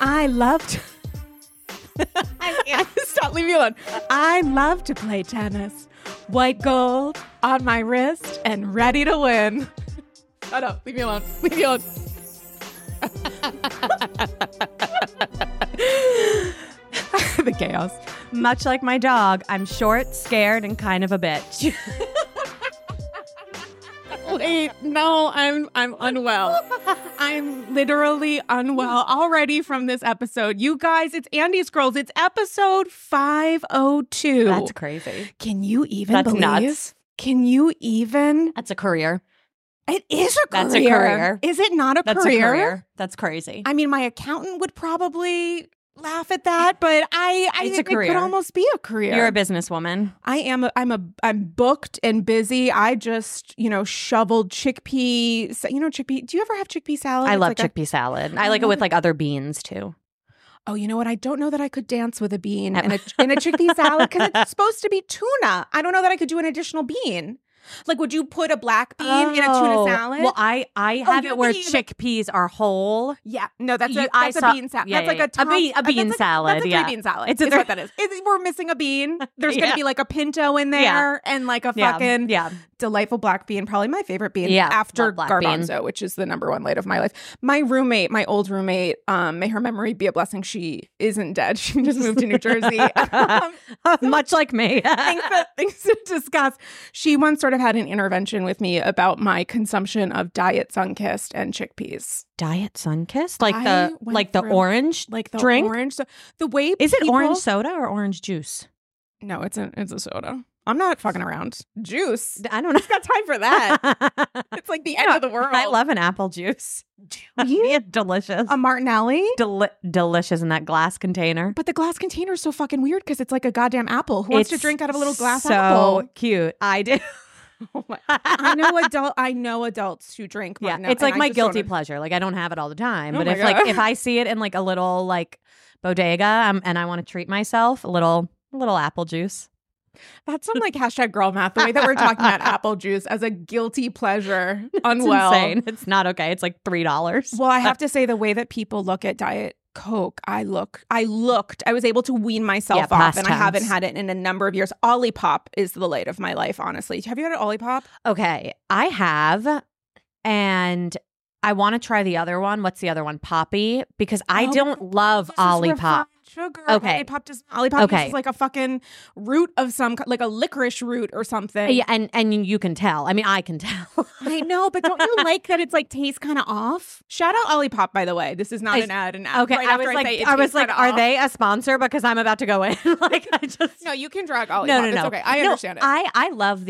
I love to... I can't stop. Leave me alone. I love to play tennis. White gold on my wrist and ready to win. Shut up. Leave me alone. Leave me alone. The chaos. Much like my dog, I'm short, scared, and kind of a bitch. Wait, no, I'm unwell. I'm literally unwell already from this episode. You guys, it's Andy's Girls. It's episode 502. That's crazy. Can you even That's believe? nuts. Can you even? That's a career. It is a career. That's a career. Is it not a That's career? a career. That's crazy. I mean, my accountant would probably laugh at that, but I It's think a career. it could almost be a career. You're a businesswoman. I'm booked and busy. I just, shoveled chickpea. Chickpea. Do you ever have chickpea salad? I It's love like chickpea salad. I like it with like other beans too. Oh, you know what? I don't know that I could dance with a bean in a chickpea salad because it's supposed to be tuna. I don't know that I could do an additional bean. Like, would you put a black bean in a tuna salad? Well, I have you it where believe it. chickpeas are whole. Yeah, no, that's You- a I saw- bean salad. yeah, That's like yeah, a top, a bean salad, That's a yeah. three bean salad. It's a Is three- what that is. We're missing a bean. There's going Yeah. to be like a pinto in there Yeah. and like a Yeah, fucking yeah. delightful black bean. Probably my favorite bean. Yeah, after love black bean. garbanzo, which is the number one light of my life. My old roommate, may her memory be a blessing. She isn't dead. She just moved to New Jersey. Much like me. Things to discuss. She once sort of had an intervention with me about my consumption of Diet Sunkist and chickpeas. Diet Sunkist? Like I the went the through- orange Like the drink? orange. So the way Is it people- orange soda or orange juice? No, it's a soda. I'm not fucking around. Juice. I don't know. Who's got time for that? It's like the end of the world. I love an apple juice. It's delicious. a Martinelli. Delicious in that glass container. But the glass container is so fucking weird because it's like a goddamn apple. Who wants to It's drink out of a little glass so apple? cute. I do. Oh my- I know adults who drink Yeah, Martinelli. it's like and I my just guilty don't- pleasure. Like I don't have it all the time, Oh but my if God. if I see it in like a little like bodega and I want to treat myself, a little apple juice. That's some like hashtag girl math. The way that we're talking about apple juice as a guilty pleasure. It's Unwell. insane. It's not okay. It's like $3. Well, I have to say the way that people look at Diet Coke, I was able to wean myself off, past and I haven't tense. had it in a number of years. Olipop is the light of my life, honestly. Have you had an Olipop? Okay, I have, and I want to try the other one. What's the other one? Poppy, because I don't love This is Olipop. refined sugar. Okay. Olipop Okay. uses like a fucking root of like a licorice root or something. Yeah, and you can tell. I mean, I can tell. I know, but don't you like that it's like tastes kind of off? Shout out Olipop, by the way. This is not an ad. Okay, right I after was like, say it I was tastes like, kinda are off. they a sponsor? Because I'm about to go in. Like, I just No, you can drag Olipop. no. It's okay. I understand it. I love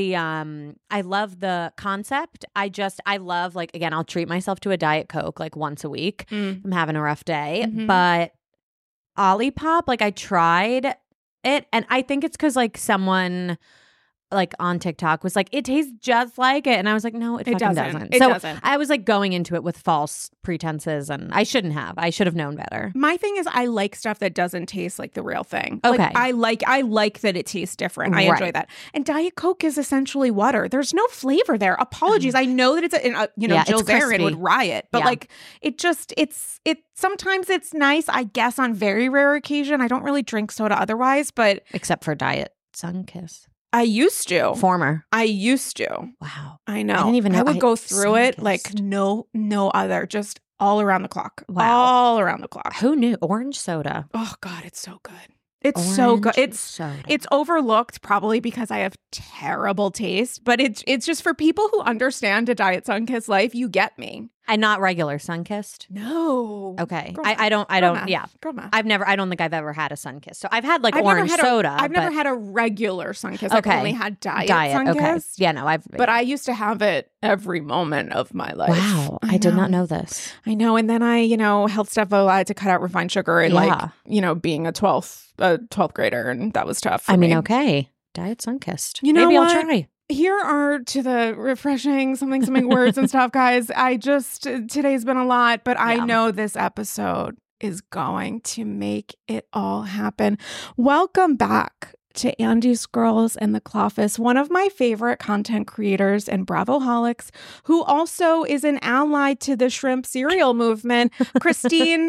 the concept. I love, like, again, I'll treat myself to a Diet Coke like once a week. I'm having a rough day, Mhm. but Olipop, like, I tried it, and I think it's because like someone like on TikTok was like, it tastes just like it, and I was like, no, it fucking doesn't. It So doesn't. I was like going into it with false pretenses, and I shouldn't have. I should have known better. My thing is, I like stuff that doesn't taste like the real thing. Okay. Like, I like that it tastes different. I enjoy Right. that. And Diet Coke is essentially water. There's no flavor there. Apologies. I know that it's Yeah, Jill it's Zarin crispy. would riot, but Yeah. like it. Sometimes it's nice. I guess on very rare occasion. I don't really drink soda otherwise, but Except for Diet Sunkiss. I used to. Former. I used to. Wow. I know. I didn't even know. I would go through it Sunkist. like no other. Just all around the clock. Wow. All around the clock. Who knew? Orange soda. Oh God, it's so good. It's so good. Orange soda. It's overlooked probably because I have terrible taste, but it's just for people who understand a Diet Sunkist life. You get me. and not regular Sunkissed. No. Okay. Girl I don't. math. Yeah. Girl math. I don't think I've ever had a Sunkist. So I've had like I've orange never had soda. I've never but- had a regular Sunkist. I've Okay. only had Diet Okay. Sunkist. Yeah. No. I've. But I used to have it every moment of my life. Wow. I did not know this. I know. And then I, health stuff, I had to cut out refined sugar and Yeah. being a 12th grader. And that was tough for I mean, me. okay. Diet Sunkist. You know Maybe what? I'll try. Here are to the refreshing something words and stuff, guys. Today's been a lot, but I Yeah. know this episode is going to make it all happen. Welcome back to Andy's Girls and the Cloffice, one of my favorite content creators and Bravoholics, who also is an ally to the shrimp cereal movement, Christine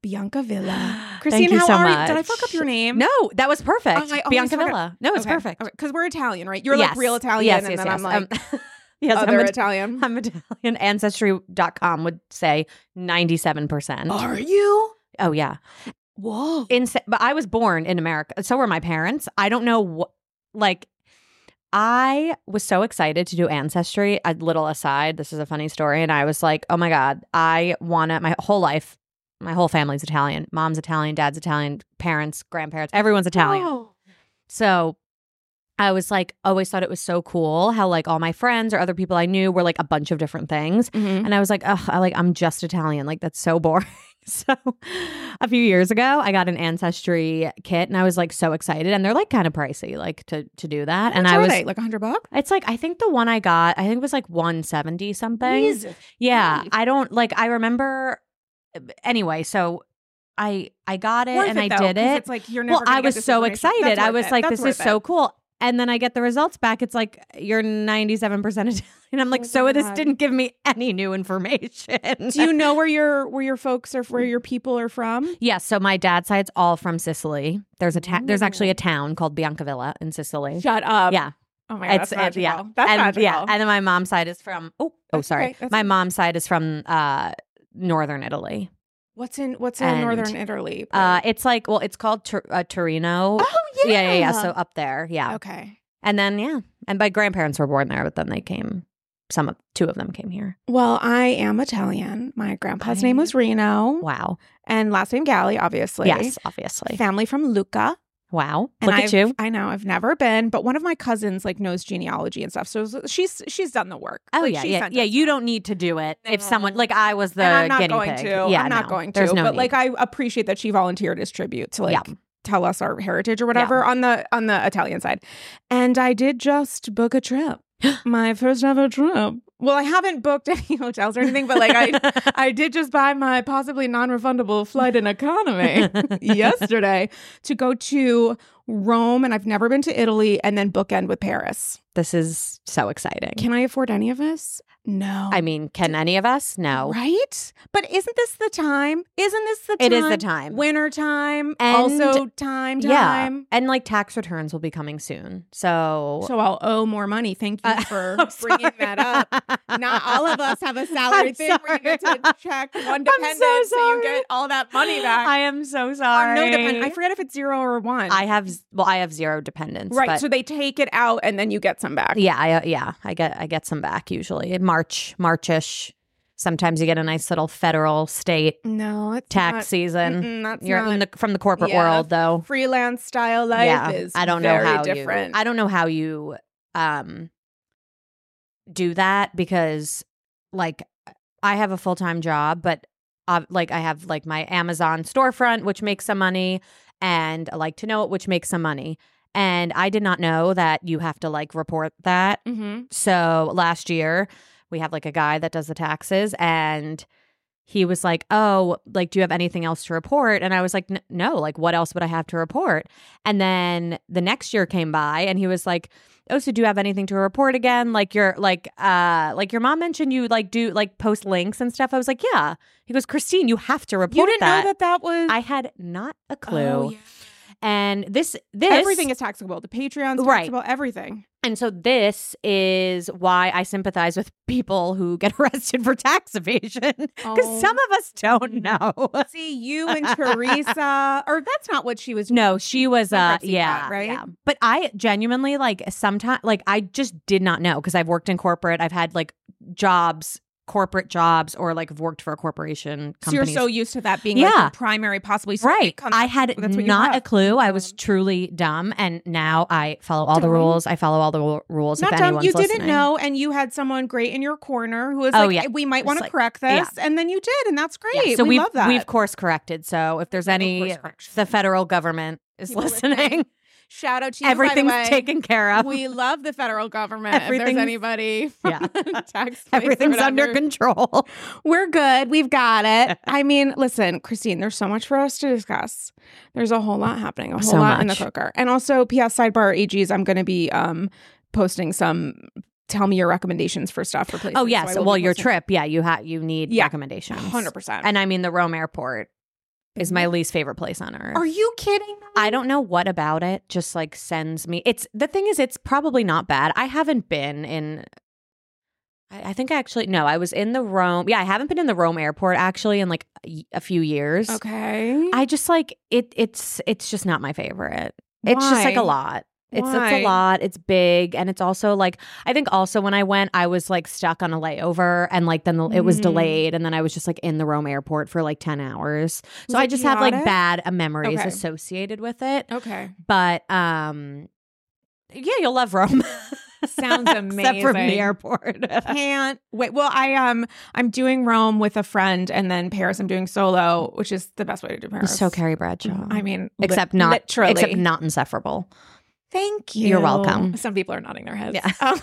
Biancavilla. Christine, Thank you how so are you? much. Did I fuck up your name? No, that was perfect. I always Biancavilla. No, it's Okay. perfect. Because we're Italian, right? You're like real Italian, Yes, and yes, then yes. I'm like yes, other Italian. I'm Italian. Ancestry.com would say 97%. Are you? Oh, yeah. Whoa. But I was born in America. So were my parents. I don't know what, like, I was so excited to do Ancestry. A little aside, this is a funny story. And I was like, oh my God, I want to, my whole life, my whole family's Italian. Mom's Italian, dad's Italian, parents, grandparents, everyone's Italian. Oh. So I was like, always thought it was so cool how like all my friends or other people I knew were like a bunch of different things. Mm-hmm. And I was like, oh, I'm just Italian. Like, that's so boring. So a few years ago, I got an Ancestry kit and I was like so excited. And they're like kind of pricey, like to do that. How much and I are was they? Like $100? It's like, I think the one I got, I think it was like 170 something. Jesus. Yeah. Jeez. I don't like, I remember anyway. So I got it Worth and it, I though, did 'cause it. It's like you're never Well, gonna I get was this so information. excited. That's I worth was it. like, That's this is worth so it. cool. And then I get the results back. It's like, you're 97% Italian. I'm like, Oh so my this God. didn't give me any new information. Do you know where your folks are, where your people are from? Yeah, so my dad's side's all from Sicily. There's there's actually a town called Biancavilla in Sicily. Shut up. Yeah. Oh my God, that's magical. yeah. That's and, magical. Yeah, and then my mom's side is from That's sorry. okay. That's My okay. mom's side is from northern Italy. What's in And, northern Italy? It's like, well, it's called Torino. Oh yeah. Yeah. So up there, yeah. Okay. And then and my grandparents were born there, but then they came. Two of them came here. Well, I am Italian. My grandpa's name was Reno. Wow. And last name Galli, obviously. Yes, obviously. Family from Lucca. Wow. And Look at you. I know. I've never been, but one of my cousins like knows genealogy and stuff. So she's done the work. Oh, Like, yeah. she Yeah. sent Yeah. us You stuff. don't need to do it if No. someone, like I was the And I'm not guinea going pig. to. Yeah, I'm not going to. There's no but need. like I appreciate that she volunteered as tribute to like Yeah. tell us our heritage or whatever on the Italian side. And I did just book a trip. My first ever trip. Well, I haven't booked any hotels or anything, but like I did just buy my possibly non-refundable flight in economy yesterday to go to Rome, and I've never been to Italy, and then bookend with Paris. This is so exciting. Can I afford any of this? No. I mean, can any of us? No. Right? But isn't this the time? Isn't this the time? It is the time. Winter time. And- Also time. Yeah. And like tax returns will be coming soon. So So I'll owe more money. Thank you for I'm bringing sorry. that up. Not all of us have a salary I'm thing where you get sorry. to check one dependent so you sorry. get all that money back. I am so Or sorry. no dependent. I forget if it's 0 or 1. I have zero dependents. right. But So they take it out and then you get some back. yeah, I get some back usually. Marchish. Sometimes you get a nice little federal state No, it's tax not. season. Mm-mm, that's You're not. from the corporate Yeah, world though. Freelance style life is I don't know very how different. I don't know how you do that because like I have a full-time job, but like I have like my Amazon storefront, which makes some money, and I like to know it, which makes some money. And I did not know that you have to like report that. Mm-hmm. So last year we have like a guy that does the taxes, and he was like, oh, like, do you have anything else to report? And I was like, no, like, what else would I have to report? And then the next year came by and he was like, oh, so do you have anything to report again? Like your mom mentioned you like do like post links and stuff. I was like, yeah. He goes, Christine, you have to report You didn't that. know that was. I had not a clue. Oh, yeah. And this Everything is taxable. The Patreon's Right. taxable. Everything. And so this is why I sympathize with people who get arrested for tax evasion, because Oh. some of us don't know. See, you and Teresa, or that's not what she was. No, she was Bankruptcy yeah, cat, right? yeah. But I genuinely like sometimes like I just did not know because I've worked in corporate. I've had like corporate jobs, or like I've worked for a corporation So you're companies. so used to that being like Yeah. your primary, possibly source of Right. income. I had That's what you not a have. clue. I was truly dumb. And now I follow all the Dumb. rules. I follow all the rules. Not if dumb. anyone's You listening. didn't know, and you had someone great in your corner who was Oh, like, yeah. "We might Just want to like- correct this," and then you did, and that's great. Yeah, so we love that. we've course corrected. So if there's any, course correction. the federal government is People listening. listening. Shout out to you. Everything's by the way. taken care of. We love the federal government. If Everything's- there's anybody, Yeah. tax place or Everything's under whatever. control. We're good. We've got it. I mean, listen, Christine, there's so much for us to discuss. There's a whole lot happening, a whole So lot in the much. cooker. And also, PS Sidebar AGs, I'm going to be posting some tell me your recommendations for stuff for places. Oh yes. So I will Well, be your posting- trip. Yeah, you need recommendations. 100%. And I mean the Rome airport. is my least favorite place on earth. Are you kidding? I don't know what about it just like sends me. The thing is, it's probably not bad. I haven't been in. I think no, I was in the Rome. Yeah, I haven't been in the Rome airport actually in like a few years. Okay. I just like it. It's just not my favorite. It's just like a lot. It's a lot. It's big. And it's also like, I think also when I went, I was like stuck on a layover and like then it was delayed. And then I was just like in the Rome airport for like 10 hours. So I just have like bad memories associated with it. Okay. But yeah, you'll love Rome. Sounds amazing. Except from the airport. Can't wait. Well, I'm doing Rome with a friend, and then Paris I'm doing solo, which is the best way to do Paris. So Carrie Bradshaw. I mean, except not insufferable. Thank you. You're welcome. Some people are nodding their heads. Yeah.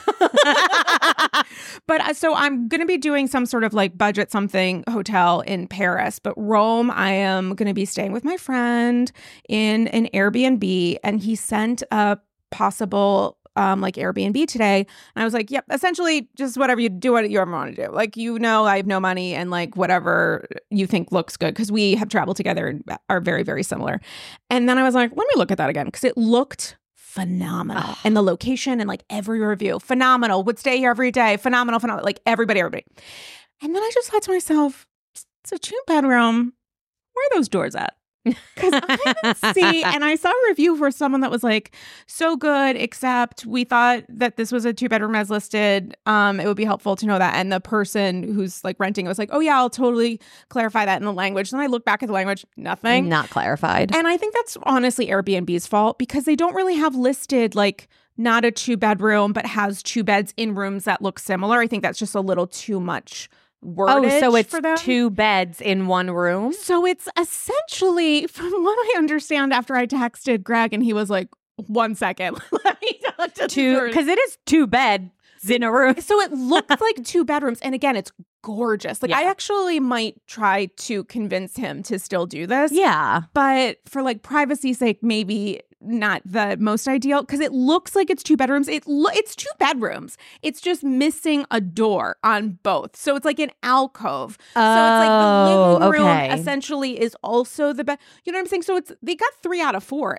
But so I'm going to be doing some sort of like budget something hotel in Paris. But Rome, I am going to be staying with my friend in an Airbnb. And he sent a possible like Airbnb today. And I was like, yep, essentially just whatever you do, what you ever want to do. Like, I have no money and like whatever you think looks good because we have traveled together and are very, very similar. And then I was like, let me look at that again because it looked phenomenal. And the location and like every review, phenomenal. Would stay here every day. Phenomenal. Like everybody. And then I just thought to myself, it's a 2-bedroom. Where are those doors at? Because I didn't see, and I saw a review for someone that was like, so good, except we thought that this was a 2-bedroom as listed. It would be helpful to know that. And the person who's like renting it was like, oh yeah, I'll totally clarify that in the language. Then I look back at the language, nothing. Not clarified. And I think that's honestly Airbnb's fault because they don't really have listed like not a 2-bedroom, but has 2 beds in rooms that look similar. I think that's just a little too much wordage so it's for them. 2 beds in one room? So it's essentially, from what I understand after I texted Greg and he was like, 1 second, let me talk to because it is 2 beds in a room. So it looks like 2 bedrooms. And again, it's gorgeous. Like I actually might try to convince him to still do this. Yeah. But for like privacy's sake, maybe not the most ideal because it looks like it's 2 bedrooms. It's 2 bedrooms. It's just missing a door on both. So it's like an alcove. So it's like the living room essentially is also the bed. You know what I'm saying? So they got 3 out of 4.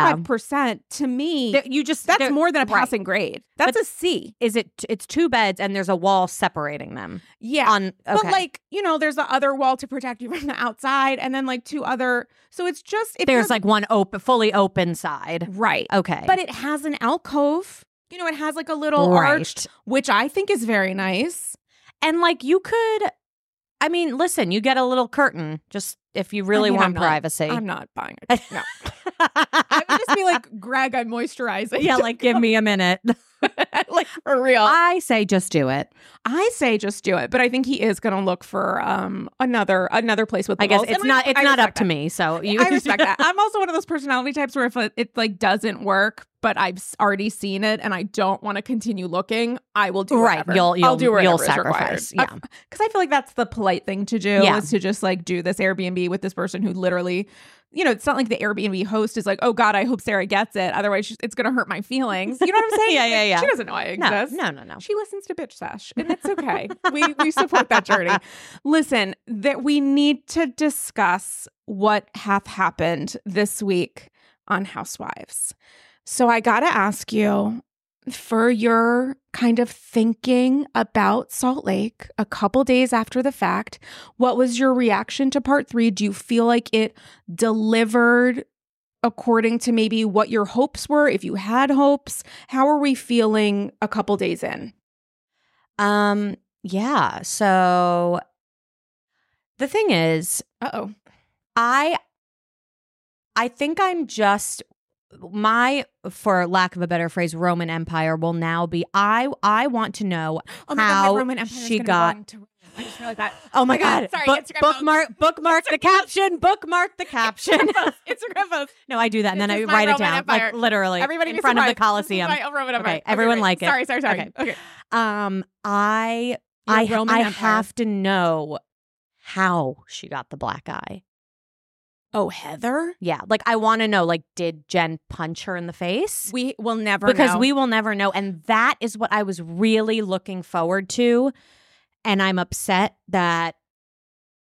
75% to me. That's more than a passing grade. That's a C. It's 2 beds and there's a wall separating them. Yeah. But like, there's the other wall to protect you from the outside and then like 2 other. So it's just. There's like one fully open side. Right. Okay. But it has an alcove. It has like a little arch, which I think is very nice. And like you could, listen, you get a little curtain just if you really want privacy. I'm not buying it. No. I would just be like, Greg, I'm moisturizing. Yeah, like give me a minute. Like for real. I say just do it. But I think he is going to look for another place with. I guess it's not up to me. So I respect that. I'm also one of those personality types where if it like doesn't work, but I've already seen it and I don't want to continue looking, I will do whatever. I'll do whatever you'll is sacrifice. Required. Yeah, because I feel like that's the polite thing to do is to just like do this Airbnb with this person who literally. It's not like the Airbnb host is like, oh God, I hope Sarah gets it. Otherwise, it's going to hurt my feelings. You know what I'm saying? Yeah. She doesn't know I exist. No. She listens to Bitch Sesh, and it's okay. we support that journey. Listen, that we need to discuss what hath happened this week on Housewives. So I got to ask you, for your kind of thinking about Salt Lake a couple days after the fact, what was your reaction to part 3? Do you feel like it delivered according to maybe what your hopes were, if you had hopes? How are we feeling a couple days in? Yeah. So the thing is, I think I'm just for lack of a better phrase, Roman Empire will now be. I want to know how she got. I just realized that. Oh my God! Sorry, bookmark the caption. Bookmark the caption. Instagram post. No, I do that and then I write it down, like literally Everybody in front of the Coliseum. Okay, everyone like it. Sorry. Okay. I have to know how she got the black eye. Oh, Heather? Yeah. Like, I want to know, like, did Jen punch her in the face? We will never know. Because we will never know. And that is what I was really looking forward to. And I'm upset that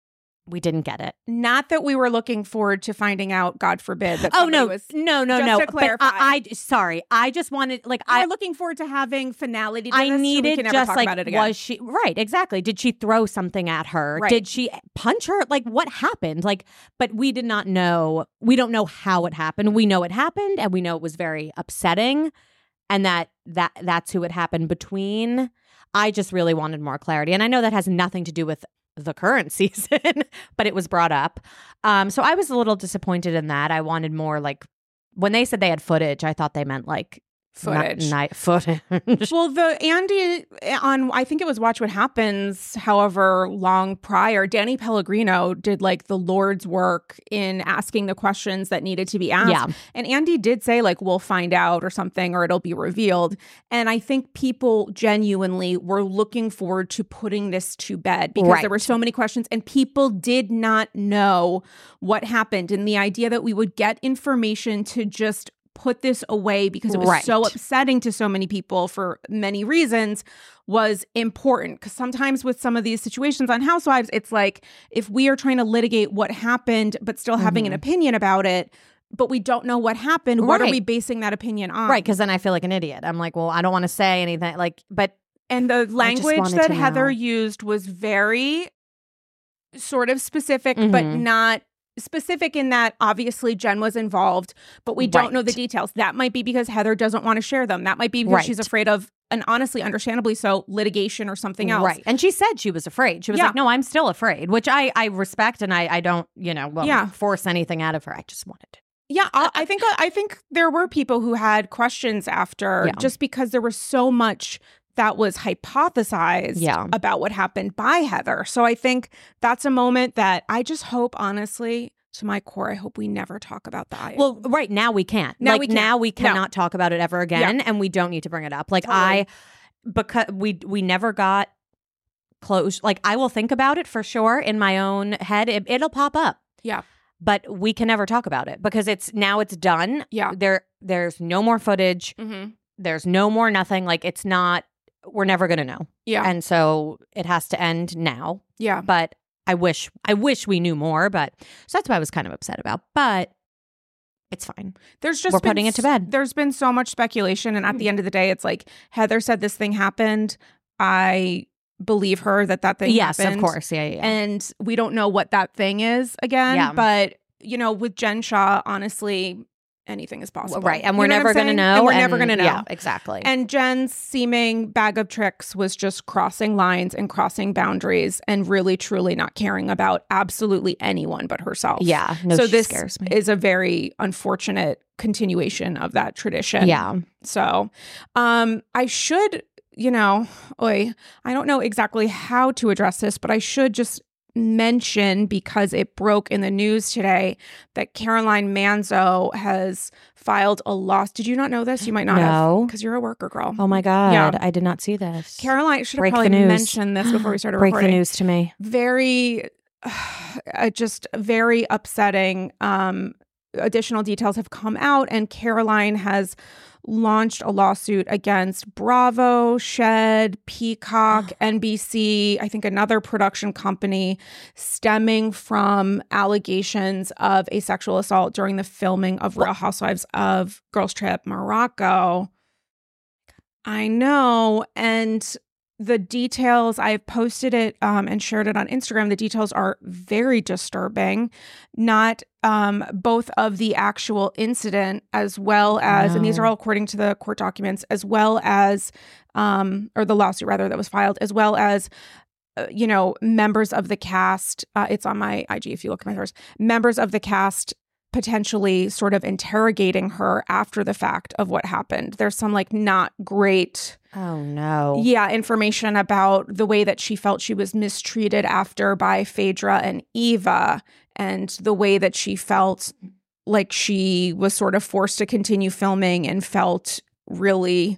we didn't get it. Not that we were looking forward to finding out, God forbid, that Oh, somebody no. was... No. Just to But clarify. sorry. I just wanted, like, I'm looking forward to having finality to I this, needed so we can never just talk like, about it again. was she, right, exactly. Did she throw something at her? Right. Did she punch her? Like, what happened? Like, but we did not know. We don't know how it happened. We know it happened, and we know it was very upsetting, and that's who it happened between. I just really wanted more clarity. And I know that has nothing to do with the current season, but it was brought up. So I was a little disappointed in that. I wanted more, like, when they said they had footage, I thought they meant like Footage. night footage. Well, the Andy on, I think it was Watch What Happens, however long prior, Danny Pellegrino did like the Lord's work in asking the questions that needed to be asked. Yeah. And Andy did say like, we'll find out or something, or it'll be revealed. And I think people genuinely were looking forward to putting this to bed because there were so many questions and people did not know what happened. And the idea that we would get information to just put this away because it was so upsetting to so many people for many reasons was important. Because sometimes with some of these situations on Housewives, it's like if we are trying to litigate what happened but still having an opinion about it, but we don't know what happened, what are we basing that opinion on? Right, because then I feel like an idiot. I'm like, well, I don't want to say anything. Like, but and the language that Heather used was very sort of specific, but not specific in that obviously Jen was involved, but we don't know the details. That might be because Heather doesn't want to share them. That might be because she's afraid of, and honestly, understandably so, litigation or something else. Right. And she said she was afraid. She was like, no, I'm still afraid, which I respect, and I don't, force anything out of her. I just wanted to. Yeah, I think there were people who had questions after just because there was so much that was hypothesized about what happened by Heather. So I think that's a moment that I just hope, honestly, to my core, I hope we never talk about the IO. Well, right now we can't. Now we cannot talk about it ever again, and we don't need to bring it up. Like because we never got close. Like I will think about it for sure in my own head. It'll pop up. Yeah. But we can never talk about it because it's done. Yeah. There's no more footage. There's no more nothing. Like it's not. We're never going to know. Yeah. And so it has to end now. Yeah. But I wish we knew more, but so that's what I was kind of upset about, but it's fine. We're putting it to bed. There's been so much speculation. And at the end of the day, it's like Heather said this thing happened. I believe her that thing happened. Yes, of course. Yeah. And we don't know what that thing is again. Yeah. But, with Jen Shah, honestly, anything is possible. Right. And we're never going to know. And we're never going to know. Yeah, exactly. And Jen's seeming bag of tricks was just crossing lines and crossing boundaries and really, truly not caring about absolutely anyone but herself. Yeah. No, so this scares me. is a very unfortunate continuation of that tradition. Yeah. So I should, I don't know exactly how to address this, but I should just mention, because it broke in the news today, that Caroline Manzo has filed a lawsuit. Did you not know this? You might not have, because you're a worker girl. Oh my God. I did not see this. Caroline should have probably mentioned this before we started Break recording. the news to me. Very, just very upsetting. Additional details have come out, and Caroline has launched a lawsuit against Bravo, Shed, Peacock, NBC, I think another production company, stemming from allegations of a sexual assault during the filming of Real Housewives of Girls Trip Morocco. I know. And the details, I've posted it and shared it on Instagram. The details are very disturbing. Not both of the actual incident as well as, and these are all according to the court documents, as well as, or the lawsuit rather that was filed, as well as, members of the cast. It's on my IG if you look at my source. Members of the cast potentially sort of interrogating her after the fact of what happened. There's some not great information about the way that she felt she was mistreated after by Phaedra and Eva, and the way that she felt like she was sort of forced to continue filming and felt really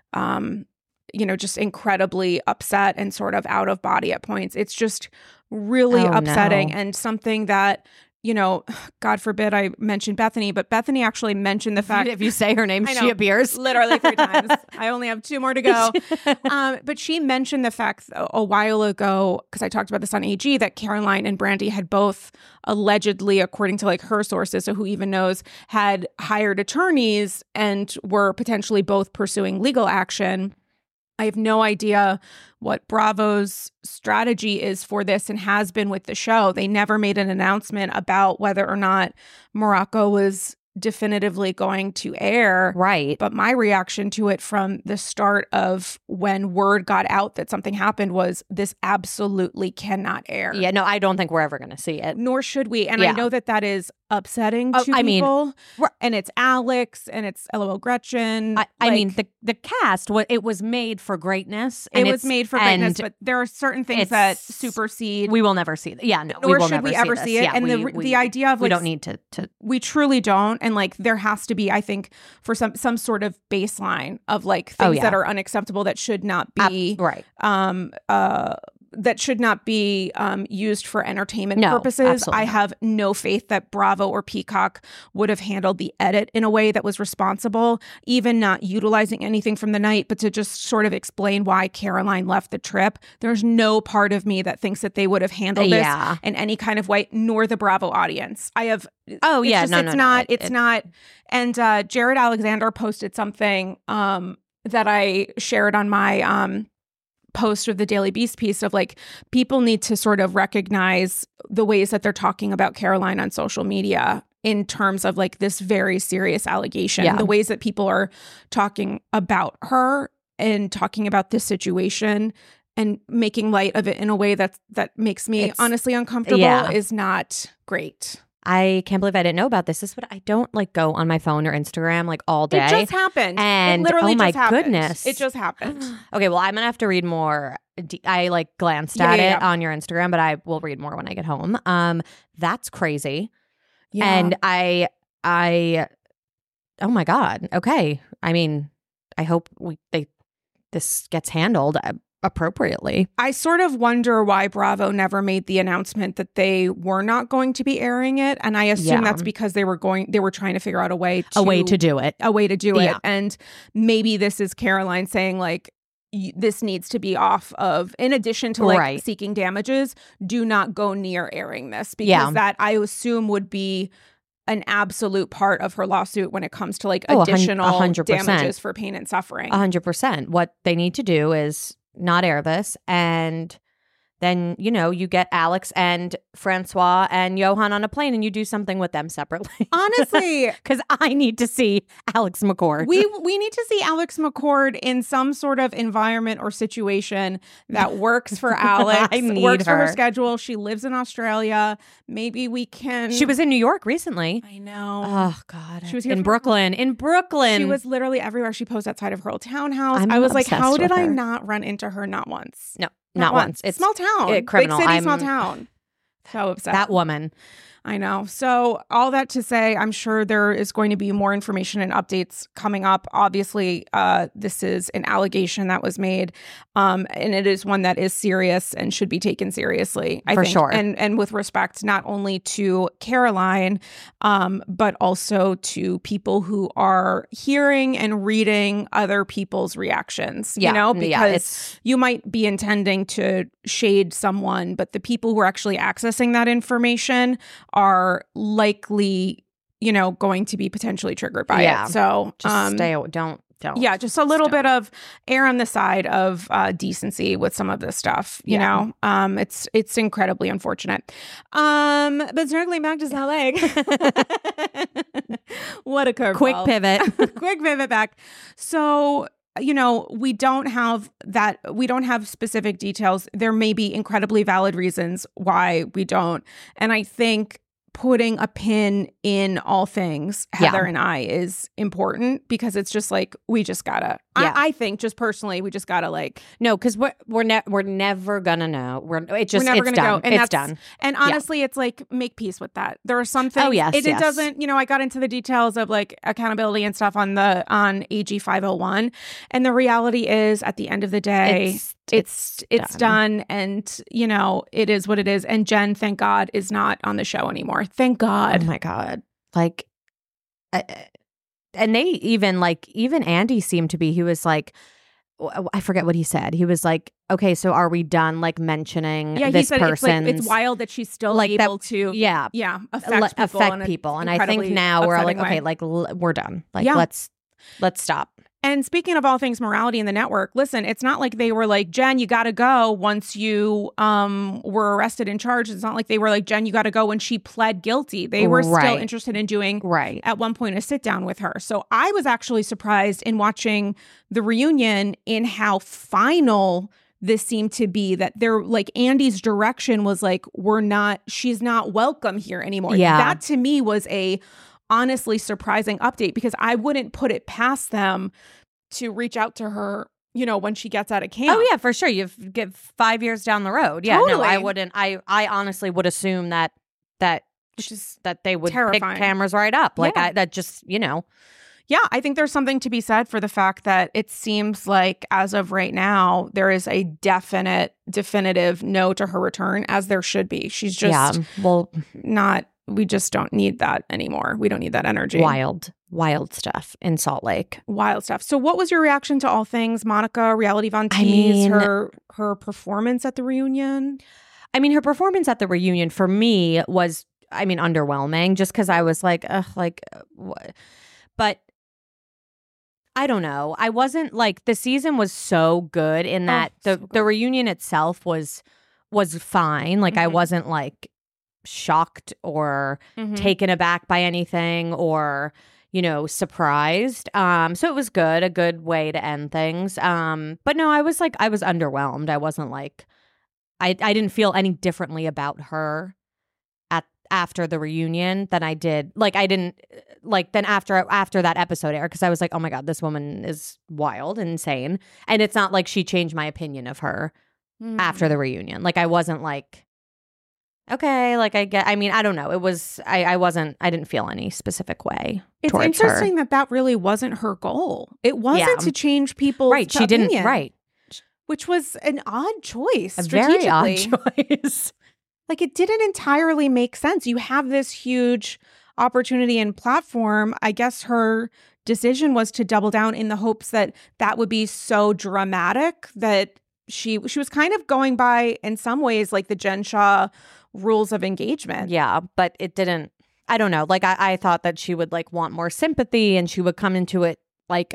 just incredibly upset and sort of out of body at points. It's just really upsetting and something that God forbid I mentioned Bethany, but Bethany actually mentioned the fact if you say her name, she appears literally 3 times. I only have 2 more to go. But she mentioned the fact a while ago, because I talked about this on AG, that Caroline and Brandy had both allegedly, according to like her sources, so who even knows, had hired attorneys and were potentially both pursuing legal action. I have no idea what Bravo's strategy is for this and has been with the show. They never made an announcement about whether or not Morocco was definitively going to air. Right. But my reaction to it from the start of when word got out that something happened was, this absolutely cannot air. Yeah, no, I don't think we're ever going to see it. Nor should we. And I know that is upsetting to people. And it's Alex and it's LOL Gretchen. I mean, the cast, it was made for greatness. And it was made for greatness, but there are certain things that supersede. We will never see that. Yeah, no, nor should we ever see it. Yeah, and the idea of we don't need to. We truly don't. And like, there has to be, I think, for some sort of baseline of like things that are unacceptable that should not be that should not be used for entertainment purposes. Absolutely. I have no faith that Bravo or Peacock would have handled the edit in a way that was responsible, even not utilizing anything from the night, but to just sort of explain why Caroline left the trip. There's no part of me that thinks that they would have handled this in any kind of way, nor the Bravo audience. I have. Oh, yeah. It's not. And Jared Alexander posted something that I shared on my post of the Daily Beast piece of like, people need to sort of recognize the ways that they're talking about Caroline on social media in terms of like this very serious allegation, the ways that people are talking about her and talking about this situation and making light of it in a way that makes me honestly uncomfortable is not great. I can't believe I didn't know about this. This is what I don't like go on my phone or Instagram like all day. It just happened. And it literally oh my just happened. goodness. It just happened. Okay, well, I'm going to have to read more. I like glanced at it on your Instagram, but I will read more when I get home. That's crazy. Yeah. And I oh my God. Okay. I mean, I hope this gets handled appropriately. I sort of wonder why Bravo never made the announcement that they were not going to be airing it, and I assume that's because they were trying to figure out a way to do it. And maybe this is Caroline saying like, this needs to be off of, in addition to like seeking damages, do not go near airing this, because that I assume would be an absolute part of her lawsuit when it comes to like additional 100%. damages for pain and suffering. 100%. What they need to do is not air this, and then, you get Alex and Francois and Johan on a plane and you do something with them separately. Honestly. Because I need to see Alex McCord. We need to see Alex McCord in some sort of environment or situation that works for Alex. I need works her. For her schedule. She lives in Australia. Maybe we can. She was in New York recently. I know. Oh, God. She was here in Brooklyn. She was literally everywhere. She posed outside of her old townhouse. I was like, how did I not run into her? Not once. No. Not once. It's small town. Criminal. Big city, small town. So upset. That woman. I know. So all that to say, I'm sure there is going to be more information and updates coming up. Obviously, this is an allegation that was made, and it is one that is serious and should be taken seriously, I think. Sure. And with respect not only to Caroline, but also to people who are hearing and reading other people's reactions, because you might be intending to shade someone, but the people who are actually accessing that information are likely, going to be potentially triggered by it. So just don't. Yeah, just a little bit of err on the side of decency with some of this stuff. You know, it's incredibly unfortunate. But circling back to Salt Lake, what a curveball! Quick pivot, quick pivot back. So, we don't have specific details. There may be incredibly valid reasons why we don't, and I think putting a pin in all things Heather and I is important, because it's just like, we just gotta Yeah. I think just personally, we just gotta like No, because we're never gonna know. We're never it's done. go. And it's done. And honestly, it's like make peace with that. There are some things. Oh, yes, it yes. doesn't. I got into the details of like accountability and stuff on AG 501, and the reality is, at the end of the day, it's done, and it is what it is. And Jen, thank God, is not on the show anymore. Thank God. Oh my God, like. And they even Andy seemed to be, he was like, I forget what he said. He was like, okay, so are we done like mentioning this he said person's... it's wild that she's still like able that, to affect people. And I think now we're like, okay, like we're done. Like let's stop. And speaking of all things morality in the network, listen, it's not like they were like, Jen, you got to go once you were arrested and charged. It's not like they were like, Jen, you got to go when she pled guilty. They were still interested in doing, at one point, a sit down with her. So I was actually surprised in watching the reunion in how final this seemed to be, that they're like, Andy's direction was like, she's not welcome here anymore. Yeah. That to me was a honestly surprising update, because I wouldn't put it past them to reach out to her, when she gets out of camp. Oh yeah, for sure. You get 5 years down the road. Yeah, totally. No, I wouldn't. I honestly would assume that they would terrifying. Pick cameras right up. Like that just, Yeah, I think there's something to be said for the fact that it seems like as of right now, there is a definitive no to her return, as there should be. She's just not. We just don't need that anymore. We don't need that energy. Wild stuff in Salt Lake. Wild stuff. So what was your reaction to all things Monica, Reality Von Teese, her performance at the reunion? I mean, her performance at the reunion for me was, underwhelming, just because I was like, what? But I don't know. I wasn't like, the season was so good in that the reunion itself was fine. Like I wasn't like shocked or taken aback by anything or surprised. So it was good, a good way to end things. But no, I was underwhelmed. I wasn't like, I didn't feel any differently about her after the reunion than I did. Like I didn't like then after that episode aired, because I was like, oh my God, this woman is wild, insane. And it's not like she changed my opinion of her after the reunion. Like I wasn't like, okay, like I don't know. It was, I didn't feel any specific way. It's interesting that really wasn't her goal. It wasn't to change people's right. She opinion, didn't, right. Which was an odd choice. A very odd choice. Like it didn't entirely make sense. You have this huge opportunity and platform. I guess her decision was to double down in the hopes that would be so dramatic that she was kind of going by, in some ways, like the Jen Shah rules of engagement. Yeah, but it didn't. I don't know. Like I thought that she would like want more sympathy, and she would come into it like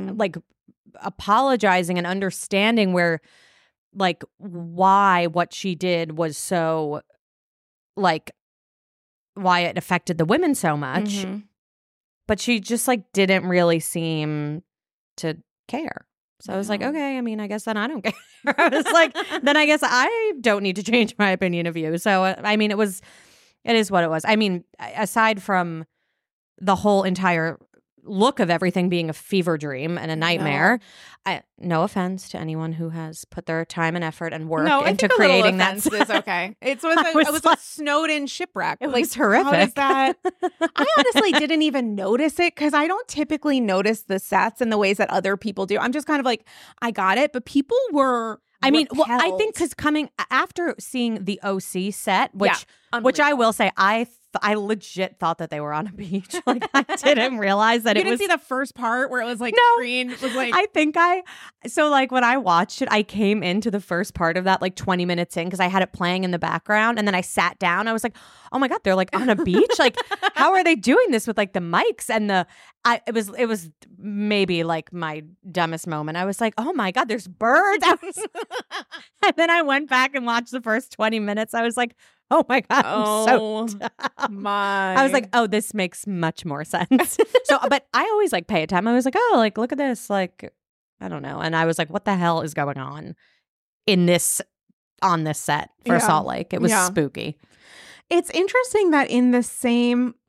apologizing and understanding where like why what she did was so like why it affected the women so much. But she just like didn't really seem to care. So I was like, okay, I guess then I don't care. I was like, then I guess I don't need to change my opinion of you. So, it is what it was. Aside from the whole entire look of everything being a fever dream and a nightmare, no offense to anyone who has put their time and effort and work into creating that. Is okay. It was a Snowden shipwreck. It was horrific. How is that? I honestly didn't even notice it, because I don't typically notice the sets in the ways that other people do. I'm just kind of like, I got it, but people were. I think because coming after seeing the OC set, which I will say, I legit thought that they were on a beach. Like I didn't realize that you didn't see the first part where it was like screen. It was like so like when I watched it, I came into the first part of that like 20 minutes in, because I had it playing in the background, and then I sat down. I was like, oh my God, they're like on a beach. Like how are they doing this with like the mics and it was maybe like my dumbest moment. I was like, oh my God, there's birds. And then I went back and watched the first 20 minutes. I was like, oh my God, I'm so dumb. I was like, oh, this makes much more sense. So, but I always like pay attention. I was like, oh, like, look at this. Like, I don't know. And I was like, what the hell is going on on this set for Salt Lake? It was spooky. It's interesting that in the same,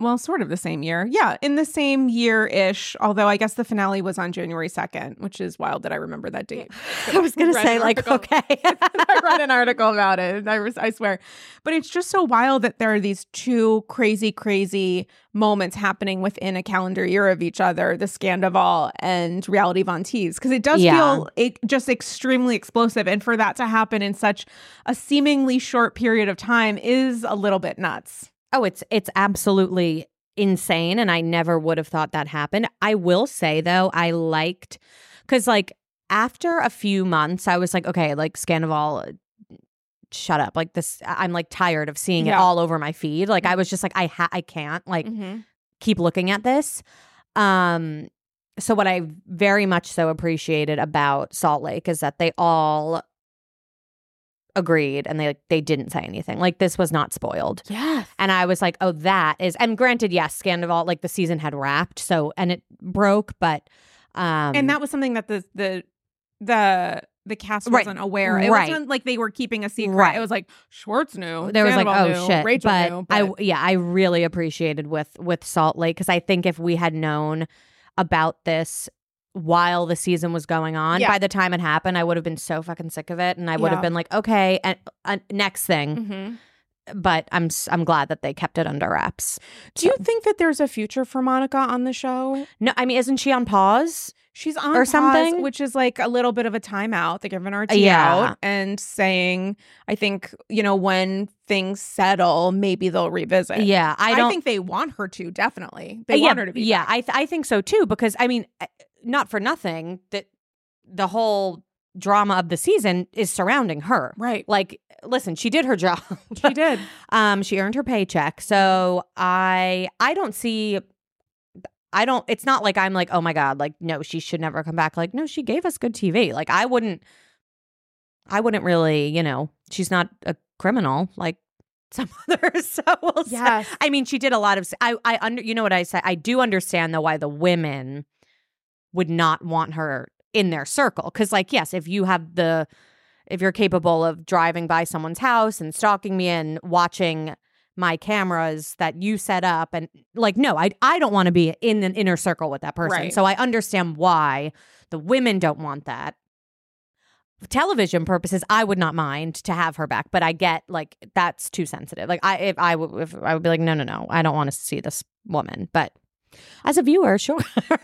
well, sort of the same year. Yeah, in the same year-ish, although I guess the finale was on January 2nd, which is wild that I remember that date. I was going to say, like, okay. I read an article about it, I swear. But it's just so wild that there are these two crazy moments happening within a calendar year of each other, the Scandival and Reality Von Teese, because it does feel just extremely explosive. And for that to happen in such a seemingly short period of time is a little bit nuts. Oh, it's absolutely insane. And I never would have thought that happened. I will say, though, I liked, because like after a few months, I was like, okay, like Scandival, shut up. Like this, I'm like tired of seeing it all over my feed. Like I was just like, I can't like keep looking at this. So what I very much so appreciated about Salt Lake is that they all agreed and they didn't say anything. Like this was not spoiled. Yes. And I was like, oh, that is, and granted, yes, Scandival, like the season had wrapped, so, and it broke, but and that was something that the cast wasn't aware. It wasn't like they were keeping a secret. Right. It was like Schwartz knew. There was like, oh knew, shit. Rachel but knew. But I really appreciated with Salt Lake, because I think if we had known about this while the season was going on, by the time it happened, I would have been so fucking sick of it, and I would have been like, okay, and next thing. But I'm glad that they kept it under wraps. Do you think that there's a future for Monica on the show? No, I mean, isn't she on pause? She's on or pause, something, which is like a little bit of a timeout. They're giving her a tea out and saying, I think, when things settle, maybe they'll revisit. Yeah, I think they want her to, definitely. They want her to be back. I think so too, because I mean, not for nothing that the whole drama of the season is surrounding her. Right. Like, listen, she did her job. She did. She earned her paycheck. So I don't, it's not like I'm like, oh my God, like, no, she should never come back. Like, no, she gave us good TV. Like, I wouldn't really, she's not a criminal like some others. So we'll say. I mean, she did a lot of, you know what I say? I do understand though why the women would not want her in their circle. Cause like, yes, if you're capable of driving by someone's house and stalking me and watching my cameras that you set up, and like, no, I don't want to be in an inner circle with that person. Right. So I understand why the women don't want that. For television purposes, I would not mind to have her back, but I get like that's too sensitive. Like I would be like, no, I don't want to see this woman. But as a viewer, sure.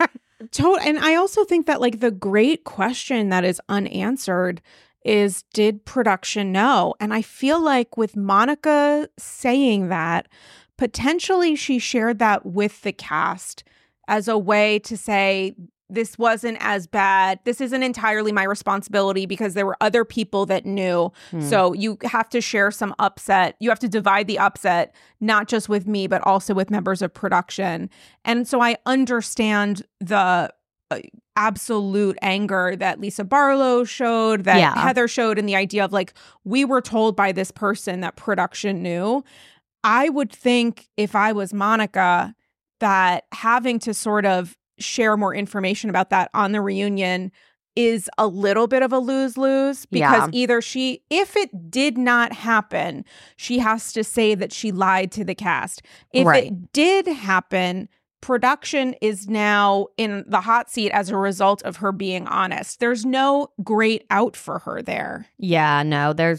And I also think that like the great question that is unanswered is, did production know? And I feel like with Monica saying that, potentially she shared that with the cast as a way to say, this wasn't as bad. This isn't entirely my responsibility because there were other people that knew. So you have to share some upset. You have to divide the upset, not just with me, but also with members of production. And so I understand the absolute anger that Lisa Barlow showed, that Heather showed, and the idea of like, we were told by this person that production knew. I would think if I was Monica that having to sort of share more information about that on the reunion is a little bit of a lose-lose, because either if it did not happen, she has to say that she lied to the cast. If it did happen, production is now in the hot seat as a result of her being honest. There's no great out for her there. Yeah, no, there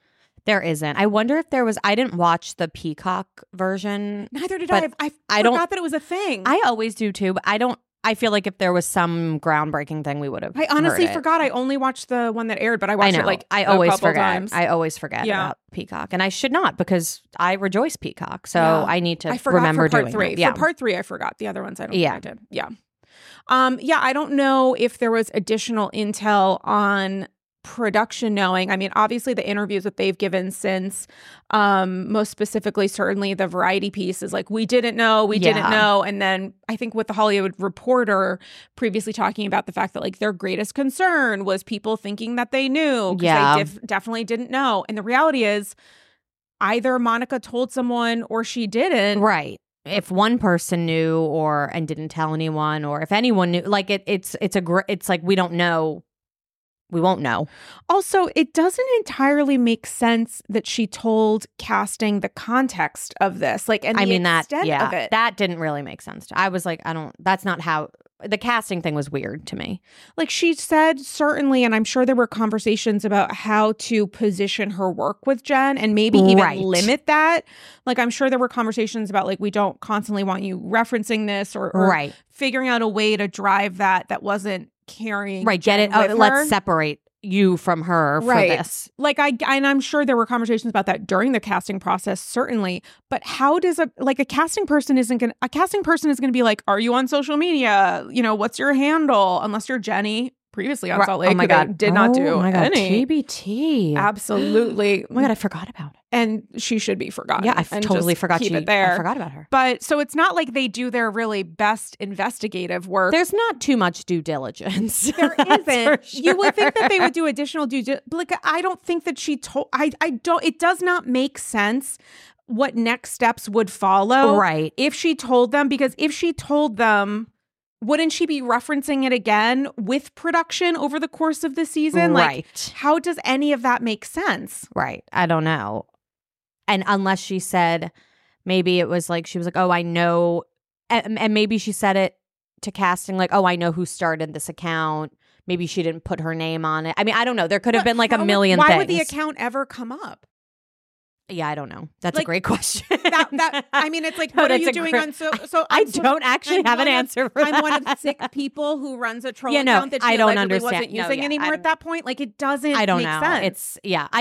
isn't. I wonder if there was. I didn't watch the Peacock version. Neither did I. I forgot that it was a thing. I always do too, but I feel like if there was some groundbreaking thing, we would have. I honestly forgot. I only watched the one that aired, but I watched it like I always forget. I always forget about Peacock, and I should not, because I rejoice Peacock. So I need to remember for part doing 3. That. Yeah. For part 3, I forgot. The other ones I don't think I did. Yeah. I don't know if there was additional intel on production knowing. I mean, obviously the interviews that they've given since, most specifically, certainly the Variety piece is like, we didn't know. And then I think with the Hollywood Reporter previously talking about the fact that like their greatest concern was people thinking that they knew, because they definitely didn't know. And the reality is either Monica told someone or she didn't. Right. If one person knew and didn't tell anyone, or if anyone knew, like it's like we don't know we won't know. Also, it doesn't entirely make sense that she told casting the context of this. Like, and the extent of it. That didn't really make sense. I was like, that's not how, the casting thing was weird to me. Like she said, certainly, and I'm sure there were conversations about how to position her work with Jen and maybe even limit that. Like I'm sure there were conversations about like, we don't constantly want you referencing this or figuring out a way to drive that wasn't carrying. Right. Get it. Let's separate you from her for this. Like and I'm sure there were conversations about that during the casting process, certainly. But how does a casting person is going to be like, are you on social media? You know, what's your handle? Unless you're Jenny previously on Salt Lake. Oh my God. Did not do any. TBT. Absolutely. Oh my God, I forgot about it. And she should be forgotten. Yeah, I totally forgot keep it there. I forgot about her. But so it's not like they do their really best investigative work. There's not too much due diligence. There isn't. Sure. You would think that they would do additional due diligence. Like I don't think that she told. I don't. It does not make sense what next steps would follow. Right. If she told them, because if she told them, wouldn't she be referencing it again with production over the course of the season? Right. Like, how does any of that make sense? Right. I don't know. And unless she said, maybe it was like, she was like, oh, I know. And maybe she said it to casting, like, oh, I know who started this account. Maybe she didn't put her name on it. I mean, I don't know. There could have been like a million things. Why would the account ever come up? Yeah, I don't know. That's a great question. I mean, it's like, what are you doing on so I don't actually have an answer for that. I'm one of 6 people who runs a troll account that she allegedly wasn't using anymore at that point. Like, it doesn't make sense.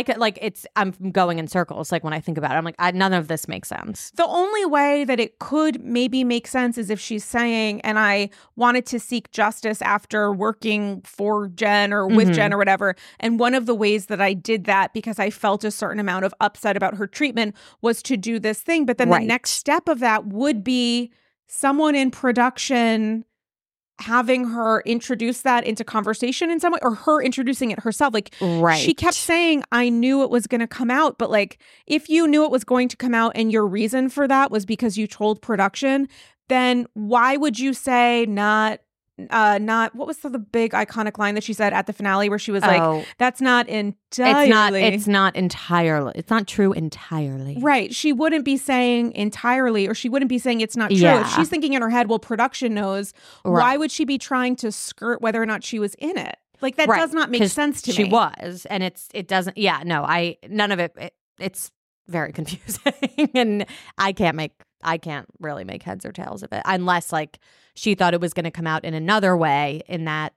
I'm going in circles. Like, when I think about it, I'm like, none of this makes sense. The only way that it could maybe make sense is if she's saying, and I wanted to seek justice after working for Jen or with Jen or whatever. And one of the ways that I did that, because I felt a certain amount of upset about her treatment, was to do this thing. But then the next step of that would be someone in production having her introduce that into conversation in some way, or her introducing it herself. Like, she kept saying, I knew it was going to come out. But like, if you knew it was going to come out and your reason for that was because you told production, then why would you say not what was the big iconic line that she said at the finale where she was like, that's not entirely. It's not entirely. It's not true entirely. Right. She wouldn't be saying entirely, or she wouldn't be saying it's not true. Yeah. If she's thinking in her head, well, production knows, why would she be trying to skirt whether or not she was in it? Like, that does not make sense to me. She was, and it doesn't, none of it, it's very confusing. And I can't really make heads or tails of it, unless like she thought it was going to come out in another way, in that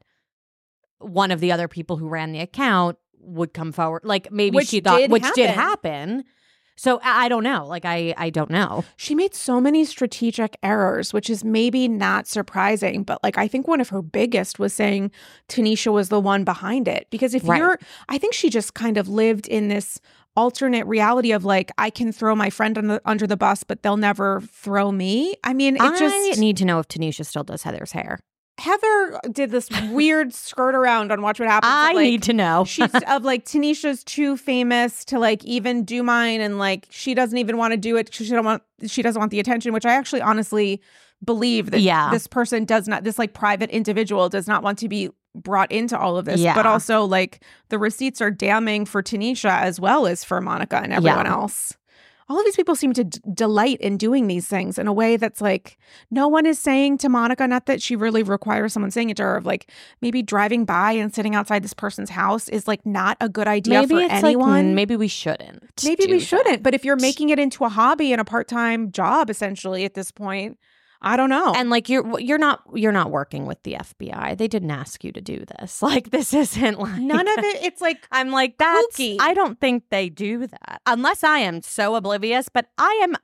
one of the other people who ran the account would come forward. Like, maybe she thought, which did happen. So I don't know. Like, I don't know. She made so many strategic errors, which is maybe not surprising. But like, I think one of her biggest was saying Tanisha was the one behind it. Because I think she just kind of lived in this alternate reality of like, I can throw my friend under the bus, but they'll never throw me. I mean, I need to know if Tanisha still does Heather's hair. Heather did this weird skirt around on Watch What Happens. I need to know. She's of like, Tanisha's too famous to like even do mine, and like she doesn't even want to do it. She doesn't want the attention, which I actually honestly believe that this person does not, this like private individual does not want to be brought into all of this. But also like the receipts are damning for Tanisha as well as for Monica and everyone else. All of these people seem to delight in doing these things in a way that's like, no one is saying to Monica, not that she really requires someone saying it to her, of like, maybe driving by and sitting outside this person's house is like not a good idea for anyone. Like, maybe we shouldn't. But if you're making it into a hobby and a part-time job, essentially at this point, I don't know. And like, you're not working with the FBI. They didn't ask you to do this. Like, this isn't like none of it. It's like, I'm like, I don't think they do that, unless I am so oblivious. But I am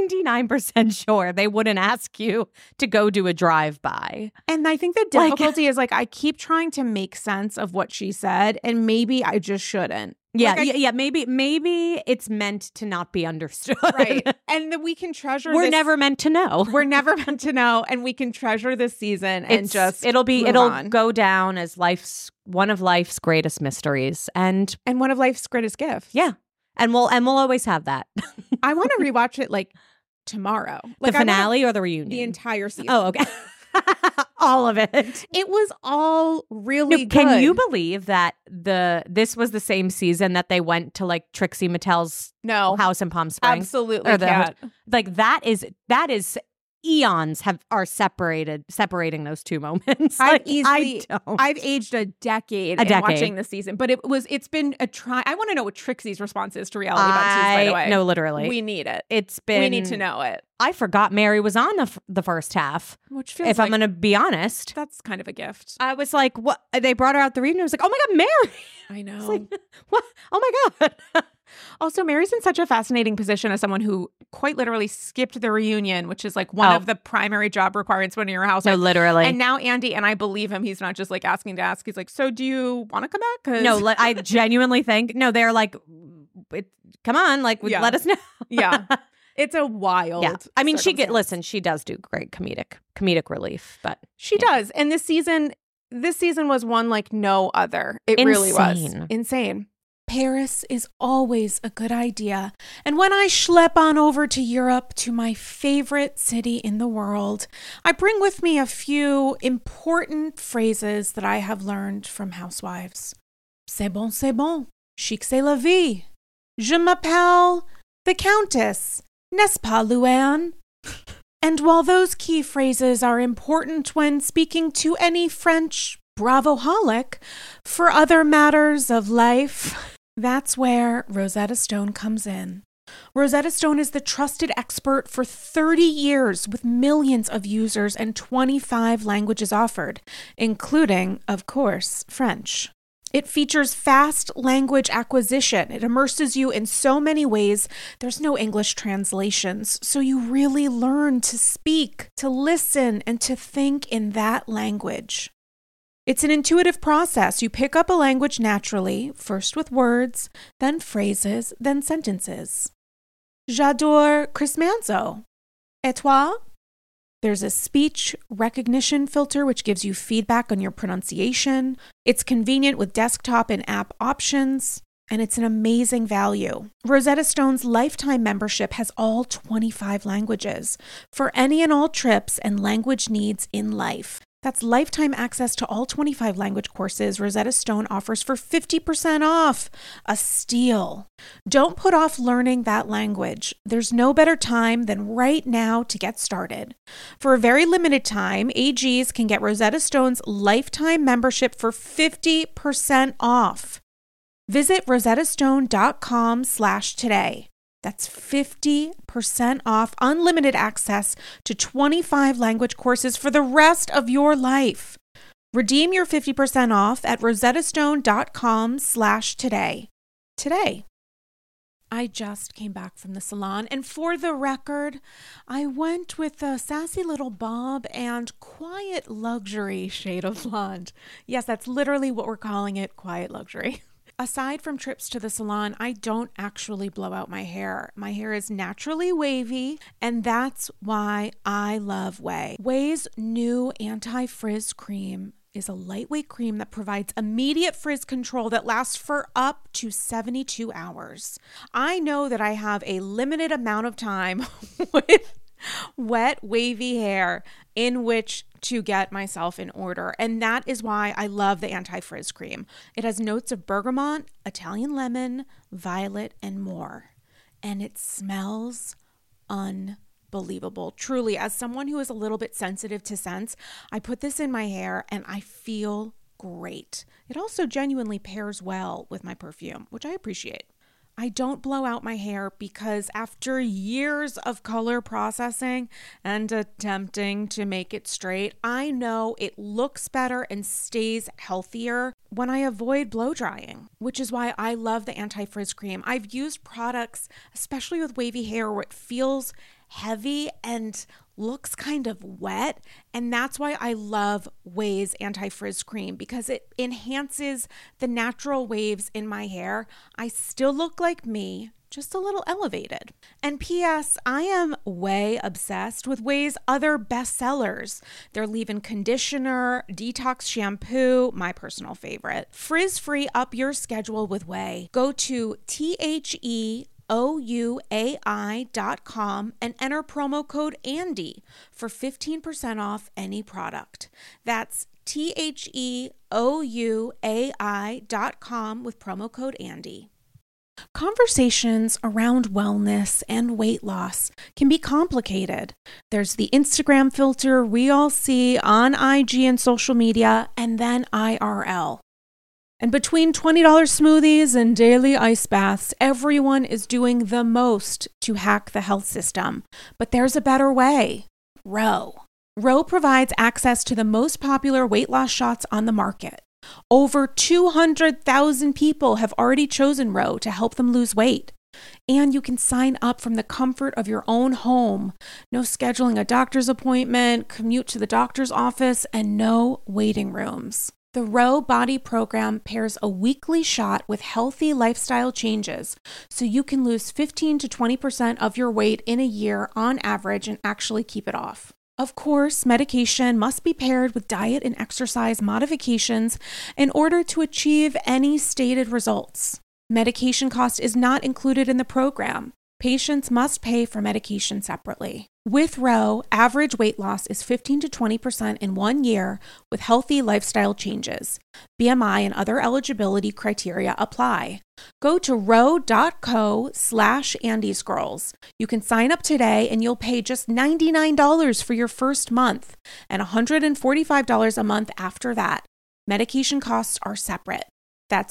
99% sure they wouldn't ask you to go do a drive-by. And I think the difficulty is like, I keep trying to make sense of what she said, and maybe I just shouldn't. Yeah, maybe it's meant to not be understood. Right. And that we can treasure We're never meant to know. We're never meant to know, and we can treasure this season and it'll go down as one of life's greatest mysteries and one of life's greatest gifts. Yeah. And we'll always have that. I want to rewatch it like tomorrow. Like, the finale or the reunion? The entire season. Oh, okay. All of it. It was all really good. Can you believe that this was the same season that they went to like Trixie Mattel's house in Palm Springs? Absolutely can't. Like that is eons are separating those two moments. Like, I've aged a decade watching this season, but it's been a try. I want to know what Trixie's response is to Reality Bunches, by the way. No, literally. We need it. We need to know it. I forgot Mary was on the first half. Which feels if I'm going to be honest. That's kind of a gift. I was like, what? They brought her out the reunion. I was like, oh my God, Mary. I know. It's like, what? Oh my God. Also, Mary's in such a fascinating position as someone who quite literally skipped the reunion, which is like one of the primary job requirements when you're a housewife. No, literally. And now Andy, and I believe him, he's not just like asking to ask. He's like, so do you want to come back? No, I genuinely think, no, they're like, come on, like, let us know. Yeah. It's a wild. Yeah. I mean, she does do great comedic relief, but she does. And this season was one like no other. It really was insane. Paris is always a good idea. And when I schlep on over to Europe, to my favorite city in the world, I bring with me a few important phrases that I have learned from housewives. C'est bon, chic c'est la vie. Je m'appelle the Countess, n'est-ce pas, Luann? And while those key phrases are important when speaking to any French bravoholic, for other matters of life, that's where Rosetta Stone comes in. Rosetta Stone is the trusted expert for 30 years with millions of users and 25 languages offered, including, of course, French. It features fast language acquisition. It immerses you in so many ways. There's no English translations, so you really learn to speak, to listen, and to think in that language. It's an intuitive process. You pick up a language naturally, first with words, then phrases, then sentences. J'adore Chris Manzo. Et toi? There's a speech recognition filter which gives you feedback on your pronunciation. It's convenient with desktop and app options, and it's an amazing value. Rosetta Stone's lifetime membership has all 25 languages for any and all trips and language needs in life. That's lifetime access to all 25 language courses Rosetta Stone offers for 50% off. A steal. Don't put off learning that language. There's no better time than right now to get started. For a very limited time, AGs can get Rosetta Stone's lifetime membership for 50% off. Visit rosettastone.com/today. That's 50% off unlimited access to 25 language courses for the rest of your life. Redeem your 50% off at rosettastone.com/today. Today. I just came back from the salon, and for the record, I went with a sassy little bob and quiet luxury shade of blonde. Yes, that's literally what we're calling it, quiet luxury. Aside from trips to the salon, I don't actually blow out my hair. My hair is naturally wavy, and that's why I love Ouai. Ouai's new anti-frizz cream is a lightweight cream that provides immediate frizz control that lasts for up to 72 hours. I know that I have a limited amount of time with wet, wavy hair in which to get myself in order. And that is why I love the anti-frizz cream. It has notes of bergamot, Italian lemon, violet, and more. And it smells unbelievable. Truly, as someone who is a little bit sensitive to scents, I put this in my hair and I feel great. It also genuinely pairs well with my perfume, which I appreciate. I don't blow out my hair because after years of color processing and attempting to make it straight, I know it looks better and stays healthier when I avoid blow drying, which is why I love the anti-frizz cream. I've used products, especially with wavy hair, where it feels heavy and looks kind of wet, and that's why I love Ouai's anti-frizz cream, because it enhances the natural waves in my hair. I still look like me, just a little elevated. And P.S., I am way obsessed with Ouai's other bestsellers. Their leave-in conditioner, detox shampoo, my personal favorite. Frizz-free up your schedule with Ouai. Go to THEOUAI.com TheOuai.com and enter promo code Andy for 15% off any product. That's TheOuai.com with promo code Andy. Conversations around wellness and weight loss can be complicated. There's the Instagram filter we all see on IG and social media, and then IRL. And between $20 smoothies and daily ice baths, everyone is doing the most to hack the health system. But there's a better way. Ro. Ro provides access to the most popular weight loss shots on the market. Over 200,000 people have already chosen Ro to help them lose weight. And you can sign up from the comfort of your own home. No scheduling a doctor's appointment, commute to the doctor's office, and no waiting rooms. The Ro Body Program pairs a weekly shot with healthy lifestyle changes, so you can lose 15 to 20% of your weight in a year on average and actually keep it off. Of course, medication must be paired with diet and exercise modifications in order to achieve any stated results. Medication cost is not included in the program. Patients must pay for medication separately. With Ro, average weight loss is 15 to 20% in 1 year with healthy lifestyle changes. BMI and other eligibility criteria apply. Go to ro.co/AndyScrolls. You can sign up today and you'll pay just $99 for your first month and $145 a month after that. Medication costs are separate. That's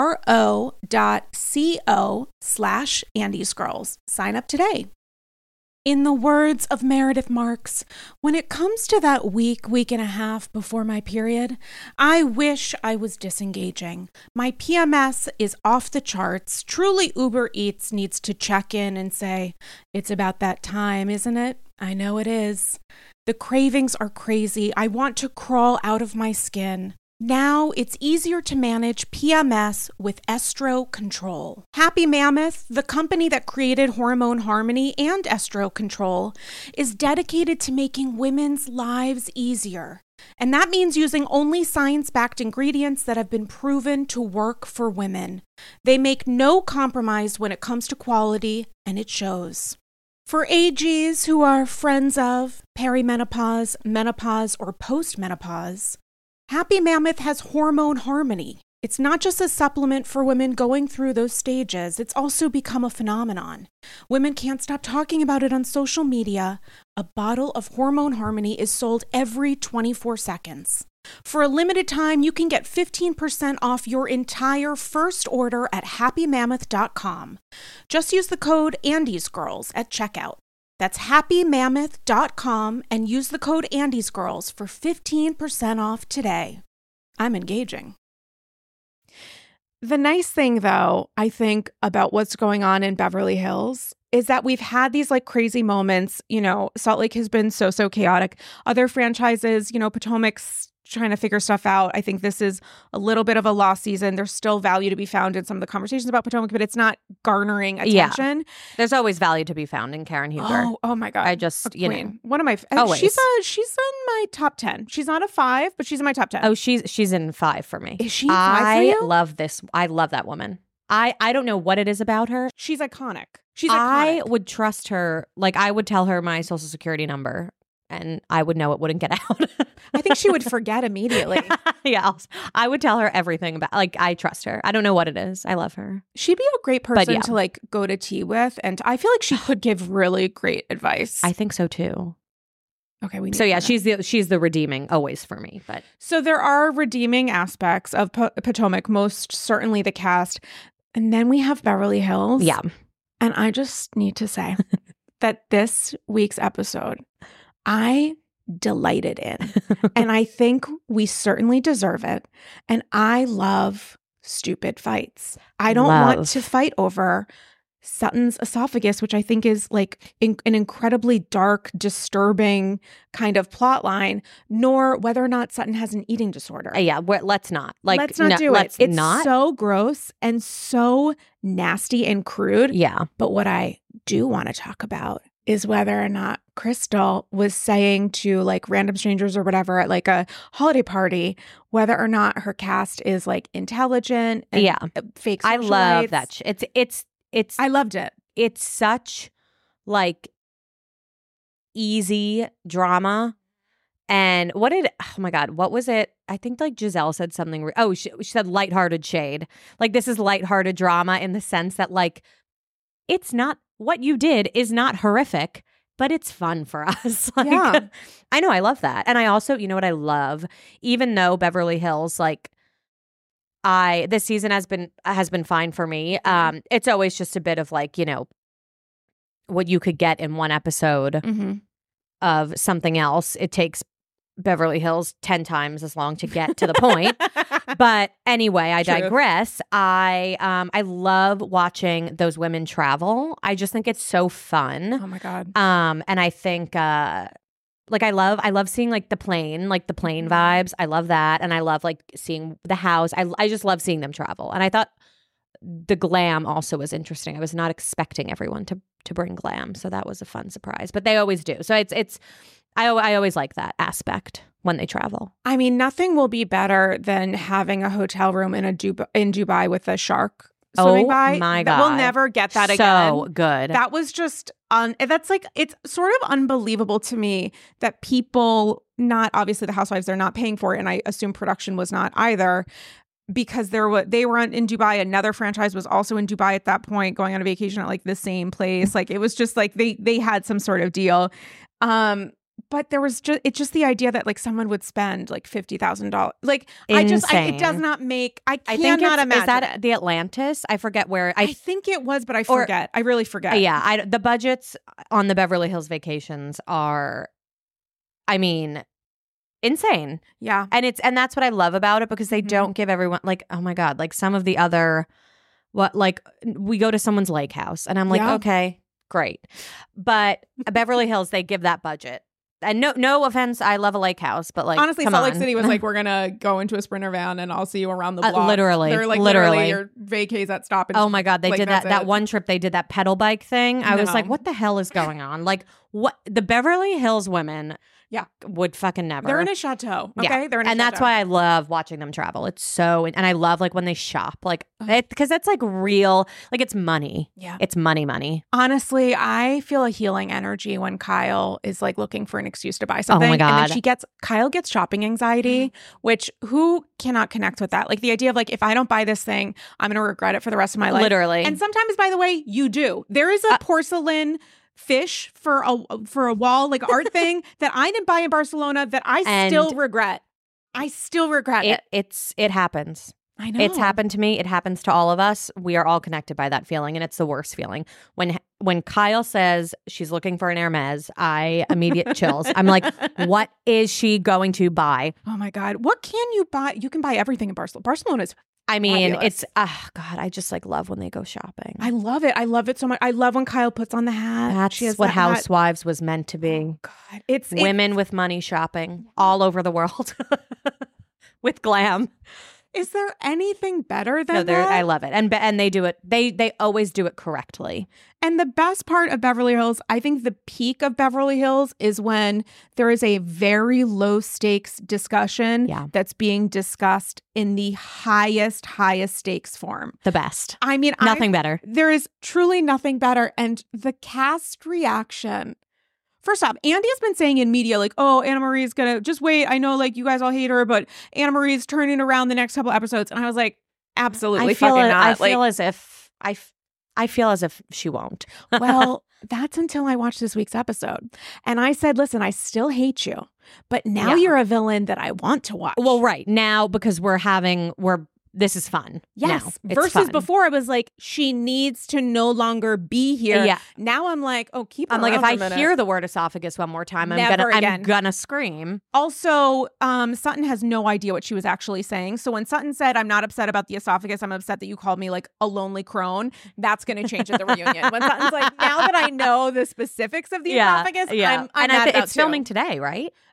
ro.co/AndyScrolls. Sign up today. In the words of Meredith Marks, when it comes to that week and a half before my period, I wish I was disengaging. My PMS is off the charts. Truly, Uber Eats needs to check in and say, it's about that time, isn't it? I know it is. The cravings are crazy. I want to crawl out of my skin. Now it's easier to manage PMS with Estro Control. Happy Mammoth, the company that created Hormone Harmony and Estro Control, is dedicated to making women's lives easier. And that means using only science-backed ingredients that have been proven to work for women. They make no compromise when it comes to quality, and it shows. For AGs who are friends of perimenopause, menopause, or postmenopause, Happy Mammoth has Hormone Harmony. It's not just a supplement for women going through those stages, it's also become a phenomenon. Women can't stop talking about it on social media. A bottle of Hormone Harmony is sold every 24 seconds. For a limited time, you can get 15% off your entire first order at happymammoth.com. Just use the code AndysGirls at checkout. That's happymammoth.com and use the code AndysGirls for 15% off today. I'm engaging. The nice thing, though, I think about what's going on in Beverly Hills is that we've had these like crazy moments. You know, Salt Lake has been so chaotic. Other franchises, you know, Potomac's trying to figure stuff out. I think this is a little bit of a lost season. There's still value to be found in some of the conversations about Potomac, but it's not garnering attention. Yeah. There's always value to be found in Karen Huger. Oh my God. I just, you know. One of my, always. She's in my top 10. She's not a 5, but she's in my top 10. Oh, she's in 5 for me. Is she 5 for you? I love this. I love that woman. I don't know what it is about her. She's iconic. I would trust her. Like, I would tell her my social security number and I would know it wouldn't get out. I think she would forget immediately. Yeah. I would tell her everything about, like, I trust her. I don't know what it is. I love her. She'd be a great person to like go to tea with. And I feel like she could give really great advice. I think so too. Okay. She's the redeeming always for me. But so there are redeeming aspects of Potomac, most certainly the cast. And then we have Beverly Hills. Yeah. And I just need to say that this week's episode, I delighted in. And I think we certainly deserve it. And I love stupid fights. I don't want to fight over Sutton's esophagus, which I think is like an incredibly dark, disturbing kind of plot line, nor whether or not Sutton has an eating disorder. Yeah, let's not. Let's not do it. It's so gross and so nasty and crude. Yeah. But what I do want to talk about is whether or not Crystal was saying to like random strangers or whatever at like a holiday party, whether or not her cast is like intelligent and fake socialites. I love that. It's I loved it. it's such like easy drama. And oh my God, what was it? I think like Giselle said something. She said lighthearted shade. Like, this is lighthearted drama in the sense that like, it's not, what you did is not horrific, but it's fun for us. Like, Yeah. I know, I love that. And I also, you know what I love? Even though Beverly Hills, like, this season has been fine for me. It's always just a bit of like, you know, what you could get in one episode of something else. It takes Beverly Hills 10 times as long to get to the point. But anyway, I digress. I love watching those women travel. I just think it's so fun. Oh my God. And I think like I love seeing like the plane vibes. I love that. And I love like seeing the house. I just love seeing them travel. And I thought the glam also was interesting. I was not expecting everyone to bring glam. So that was a fun surprise. But they always do. So I always like that aspect when they travel. I mean, nothing will be better than having a hotel room in Dubai with a shark swimming by. Oh my God. We'll never get that again. So good. That was just that's like, it's sort of unbelievable to me that people, not obviously the housewives, they're not paying for it, and I assume production was not either, because they were in Dubai. Another franchise was also in Dubai at that point, going on a vacation at like the same place. Like, it was just like they had some sort of deal. But there was just the idea that like someone would spend like $50,000. Like, it does not make, I cannot imagine. Is that the Atlantis? I forget where. I think it was, but I forget. I really forget. Yeah. The budgets on the Beverly Hills vacations are, I mean, insane. Yeah. And that's what I love about it, because they don't give everyone like, oh my God, like some of the other, like we go to someone's lake house and I'm like, okay, great. But Beverly Hills, they give that budget. And no offense, I love a lake house, but like, honestly, Salt Lake City was like, we're gonna go into a Sprinter van and I'll see you around the block. Literally, they're like literally your vacays at Stop and. Oh my God, they like, did that one trip. They did that pedal bike thing. I was like, what the hell is going on? Like, what the Beverly Hills women. Yeah, would fucking never. They're in a chateau. Okay, yeah. They're in and that's why I love watching them travel. It's so, and I love like when they shop, like because that's like real, like it's money. Yeah, it's money. Honestly, I feel a healing energy when Kyle is like looking for an excuse to buy something. Oh my God, and then Kyle gets shopping anxiety, which who cannot connect with that? Like the idea of like, if I don't buy this thing, I'm gonna regret it for the rest of my life. Literally. And sometimes, by the way, you do. There is a porcelain fish for a wall, like art thing that I didn't buy in Barcelona that I still regret. I still regret it. It happens. I know. It's happened to me. It happens to all of us. We are all connected by that feeling, and it's the worst feeling. When Kyle says she's looking for an Hermes, I immediate chills. I'm like, what is she going to buy? Oh my God. What can you buy? You can buy everything in Barcelona. Barcelona's fabulous. It's God, I just like love when they go shopping. I love it. I love it so much. I love when Kyle puts on the hat. That's what Housewives was meant to be. Oh God. It's women with money shopping all over the world with glam. Is there anything better than that? I love it. And they do it. They always do it correctly. And the best part of Beverly Hills, I think the peak of Beverly Hills is when there is a very low stakes discussion that's being discussed in the highest stakes form. The best. I mean, nothing better. There is truly nothing better. And the cast reaction. First off, Andy has been saying in media, like, oh, Anna Marie's going to just wait. I know, like, you guys all hate her, but Anna Marie's turning around the next couple episodes. And I was like, absolutely fucking not. I feel as if she won't. Well, that's until I watched this week's episode. And I said, listen, I still hate you, but now you're a villain that I want to watch. Well, right. Now, because this is fun. Yes. Versus before, I was like, she needs to no longer be here. Yeah. Now I'm like, oh, keep her I'm like, if I hear the word esophagus one more time, I'm gonna scream. Also, Sutton has no idea what she was actually saying. So when Sutton said, I'm not upset about the esophagus, I'm upset that you called me like a lonely crone, that's going to change at the reunion. When Sutton's like, now that I know the specifics of the esophagus, I'm mad about it's filming today, right?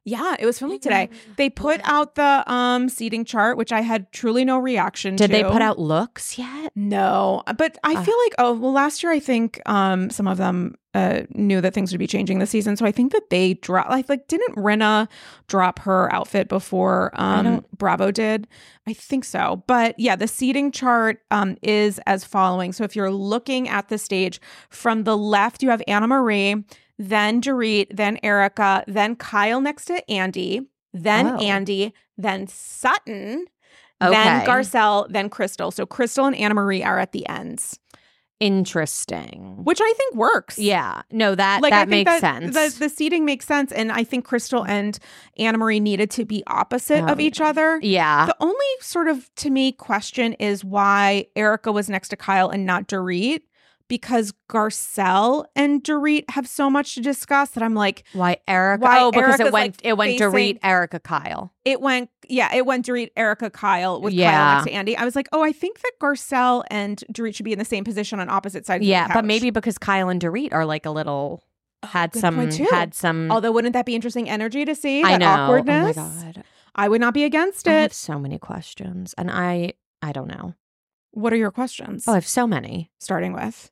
Yeah, it was filming today. They put out the seating chart, which I had truly no reaction to. Did they put out looks yet? No, but I feel like, last year I think some of them knew that things would be changing this season. So I think that they dropped, like didn't Rinna drop her outfit before Bravo did? I think so. But yeah, the seating chart is as following. So if you're looking at the stage from the left, you have Anna Marie, then Dorit, then Erica, then Kyle next to Andy, then Andy, then Sutton, then Garcelle, then Crystal. So Crystal and Anna Marie are at the ends. Interesting. Which I think works. Yeah. No, that makes sense. The seating makes sense. And I think Crystal and Anna Marie needed to be opposite of each other. Yeah. The only sort of, to me, question is why Erica was next to Kyle and not Dorit. Because Garcelle and Dorit have so much to discuss that I'm like, why Erica? Because it went Dorit, Erica, Kyle. It went Dorit, Erica, Kyle with Kyle next to Andy. I was like, I think that Garcelle and Dorit should be in the same position on opposite sides of the couch. But maybe because Kyle and Dorit are like a little had some. Although wouldn't that be interesting energy to see? I know. Awkwardness. Oh my God. I would not be against it. I have so many questions, and I don't know. What are your questions? Oh, I have so many. Starting with,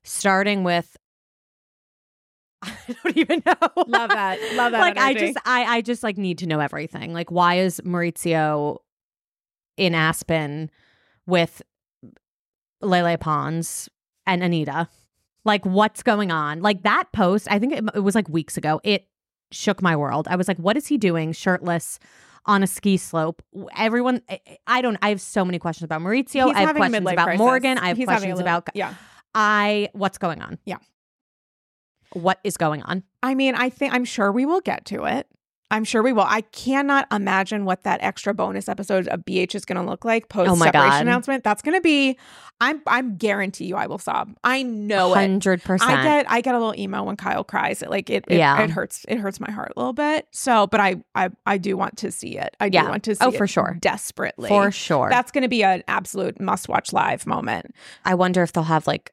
I don't even know. Love that. Like energy. I just like need to know everything. Like, why is Maurizio in Aspen with Lele Pons and Anita? Like, what's going on? Like that post, I think it was like weeks ago. It shook my world. I was like, what is he doing shirtless on a ski slope? Everyone, I have so many questions about Maurizio. I have questions about Morgan. I have questions about what's going on? Yeah. What is going on? I mean, I'm sure we will get to it. I'm sure we will. I cannot imagine what that extra bonus episode of BH is going to look like post separation announcement. That's going to be, I'm guarantee you I will sob. I know 100%. I get a little emo when Kyle cries. It hurts my heart a little bit. So, but I do want to see it. I do want to see it for sure. Desperately. For sure. That's going to be an absolute must watch live moment. I wonder if they'll have like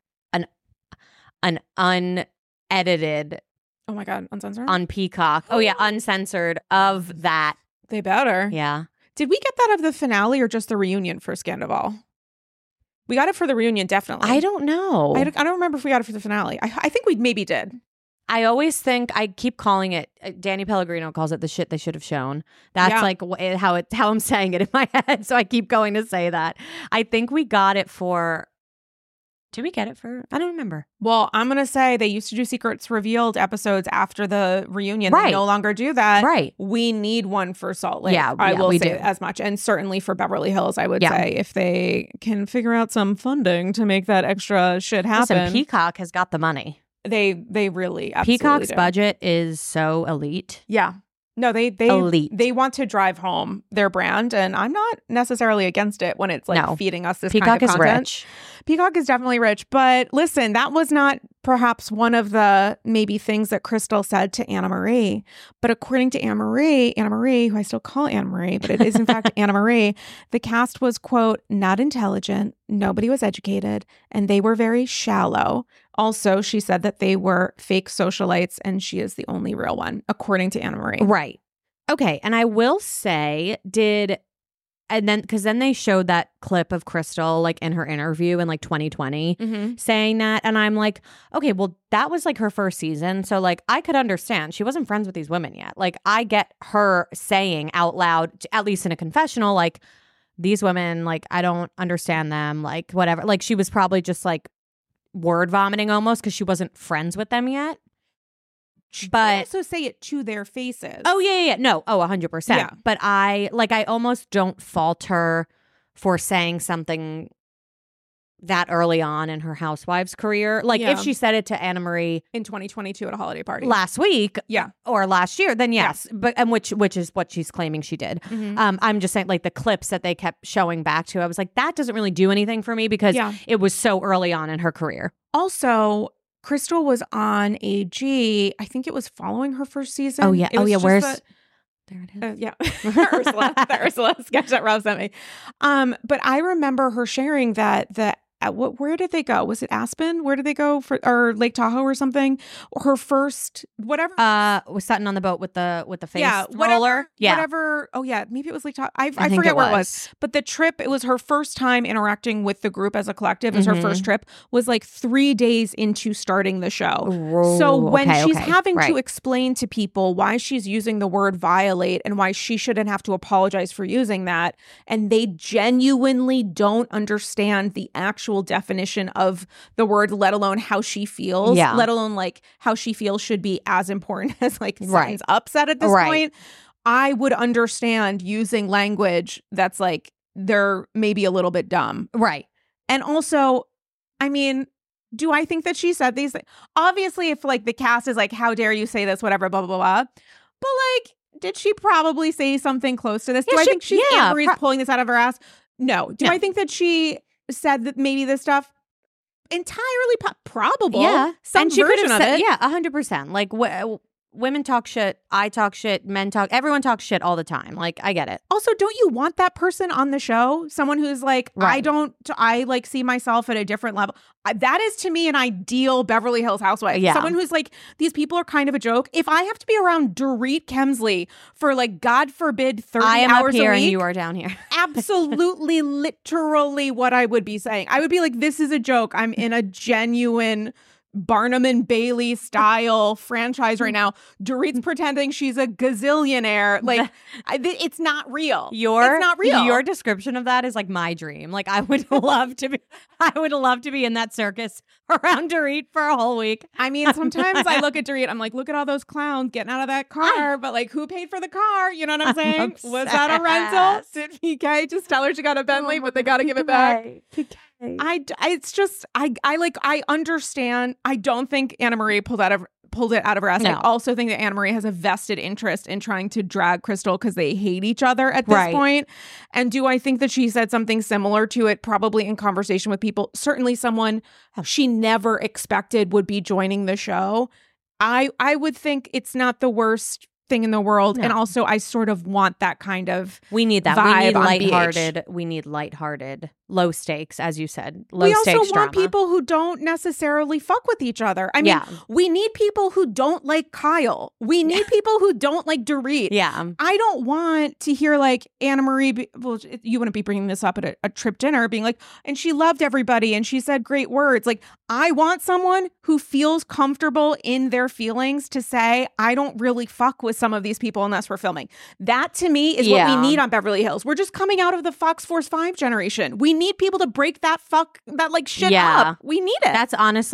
an unedited, oh my God, uncensored? On Peacock. Oh yeah, uncensored of that. They better. Yeah. Did we get that of the finale or just the reunion for Scandoval? We got it for the reunion, definitely. I don't know. I don't remember if we got it for the finale. I think we maybe did. I always think, I keep calling it, Danny Pellegrino calls it the shit they should have shown. That's like how I'm saying it in my head. So I keep going to say that. I think we got it for... Did we get it for? I don't remember. Well, I'm going to say they used to do Secrets Revealed episodes after the reunion. Right. They no longer do that. Right. We need one for Salt Lake. I will say as much. And certainly for Beverly Hills, I would say, if they can figure out some funding to make that extra shit happen. Listen, Peacock has got the money. They really absolutely Peacock's do. Budget is so elite. Yeah. No, they elite. They want to drive home their brand, and I'm not necessarily against it when it's like feeding us this Peacock kind of content. Is rich. Peacock is definitely rich, but listen, that was not perhaps one of the maybe things that Crystal said to Anna Marie. But according to Anna Marie, who I still call Anna Marie, but it is in fact Anna Marie, the cast was, quote, not intelligent, nobody was educated, and they were very shallow. Also, she said that they were fake socialites and she is the only real one, according to Anna Marie. Right. Okay. And I will say, because then they showed that clip of Crystal like in her interview in like 2020 saying that. And I'm like, okay, well, that was like her first season. So like I could understand. She wasn't friends with these women yet. Like I get her saying out loud, at least in a confessional, like these women, like I don't understand them, like whatever. Like she was probably just like word vomiting almost because she wasn't friends with them yet. But also say it to their faces. Oh yeah. No. Oh, 100%. Yeah. But I almost don't fault her for saying something that early on in her housewives career. Like if she said it to Anna Marie in 2022 at a holiday party last week, or last year, then yes. Yeah. But which is what she's claiming she did. I'm just saying, like the clips that they kept showing back to, I was like, that doesn't really do anything for me because it was so early on in her career. Also, Crystal was on AG. I think it was following her first season. Oh yeah. Where's there it is. The Ursula sketch that Rob sent me. But I remember her sharing that the where did they go? Was it Aspen? Where did they go or Lake Tahoe or something? Her first whatever. Was Sutton on the boat with the face roller? Whatever. Oh yeah, maybe it was Lake Tahoe. I forget where it was. But the trip, it was her first time interacting with the group as a collective. It was her first trip. Was like 3 days into starting the show. So when she's having to explain to people why she's using the word violate and why she shouldn't have to apologize for using that, and they genuinely don't understand the actual definition of the word, let alone how she feels, let alone like how she feels should be as important as like Sutton's upset at this point. I would understand using language that's like they're maybe a little bit dumb. Right. And also, I mean, do I think that she said these things? Obviously, if like the cast is like, how dare you say this, whatever, blah, blah, blah. But like, did she probably say something close to this? Do I think she's Anne Marie's pulling this out of her ass? No. Do I think that she said that maybe this stuff entirely probable? Yeah. Some and she version could have of said, it. 100%. Like women talk shit. I talk shit. Men talk. Everyone talks shit all the time. Like, I get it. Also, don't you want that person on the show? Someone who's like, I like see myself at a different level. That is to me an ideal Beverly Hills housewife. Yeah. Someone who's like, these people are kind of a joke. If I have to be around Dorit Kemsley for like, God forbid, 30 hours a week. I am up here and you are down here. Absolutely, literally what I would be saying. I would be like, this is a joke. I'm in a genuine Barnum and Bailey style franchise right now. Dorit's pretending she's a gazillionaire. Like, it's not real. It's not real. Your description of that is like my dream. Like, I would love to be in that circus around Dorit for a whole week. I mean, sometimes I look at Dorit, I'm like, look at all those clowns getting out of that car, but like, who paid for the car? You know what I'm saying? Was that a rental? Did PK just tell her she got a Bentley, but they got to give it back? I understand. I don't think Anna Marie pulled it out of her ass. No. I also think that Anna Marie has a vested interest in trying to drag Crystal because they hate each other at this point. And do I think that she said something similar to it, probably in conversation with people? Certainly someone she never expected would be joining the show. I would think it's not the worst thing in the world. No. And also I sort of want that kind of we need that. We need lighthearted. We need lighthearted, low stakes, as you said. Low stakes drama. We also want people who don't necessarily fuck with each other. I mean, we need people who don't like Kyle. We need people who don't like Dorit. Yeah. I don't want to hear like Anna Marie, you wouldn't be bringing this up at a trip dinner, being like, and she loved everybody and she said great words. Like, I want someone who feels comfortable in their feelings to say, I don't really fuck with some of these people unless we're filming. That to me is what we need on Beverly Hills. We're just coming out of the Fox Force 5 generation. We need people to break that shit up. We need it.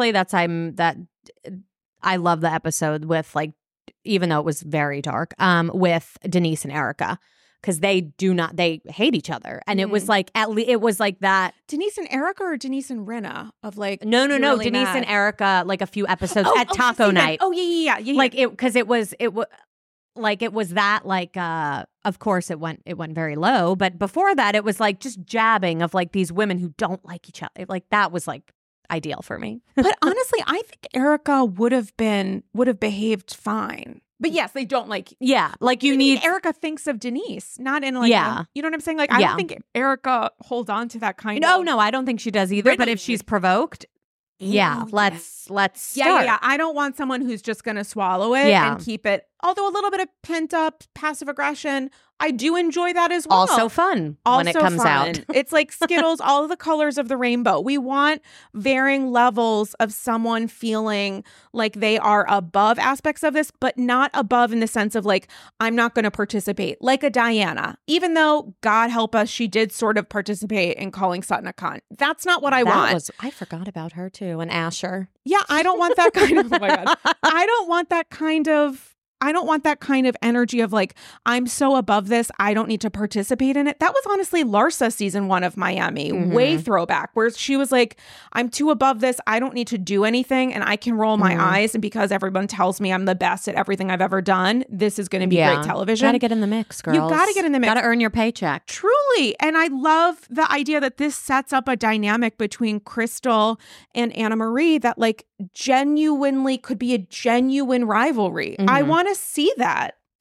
I love the episode with like, even though it was very dark, with Denise and Erica. Because they hate each other. And it was like, it was like that. Denise and Erica or Denise and Rinna of like. No. Really Denise and Erica, like a few episodes at taco night. Oh, yeah. Like because it was that like, of course it went very low. But before that, it was like just jabbing of like these women who don't like each other. Like that was like ideal for me. But honestly, I think Erica would have behaved fine. But yes, they don't like. Yeah, like you need. Erica thinks of Denise, not in like. Yeah, you know what I'm saying. Like I don't think Erica holds on to that kind of. No, I don't think she does either. But if she's provoked, let's start. Yeah. I don't want someone who's just going to swallow it and keep it. Although a little bit of pent up passive aggression, I do enjoy that as well. Also fun when it comes out. It's like Skittles, all of the colors of the rainbow. We want varying levels of someone feeling like they are above aspects of this, but not above in the sense of like, I'm not going to participate. Like a Diana, even though, God help us, she did sort of participate in calling Sutton a cunt. That's not what I want. I forgot about her too, and Asher. Yeah, I don't want that kind of, oh my God. I don't want that kind of energy of like, I'm so above this, I don't need to participate in it. That was honestly Larsa season 1 of Miami, way throwback, where she was like, I'm too above this, I don't need to do anything and I can roll my eyes. And because everyone tells me I'm the best at everything I've ever done, this is going to be great television. Gotta get in the mix, girls. You gotta get in the mix. Gotta earn your paycheck. Truly. And I love the idea that this sets up a dynamic between Crystal and Anna Marie that like genuinely could be a genuine rivalry. I want to see that.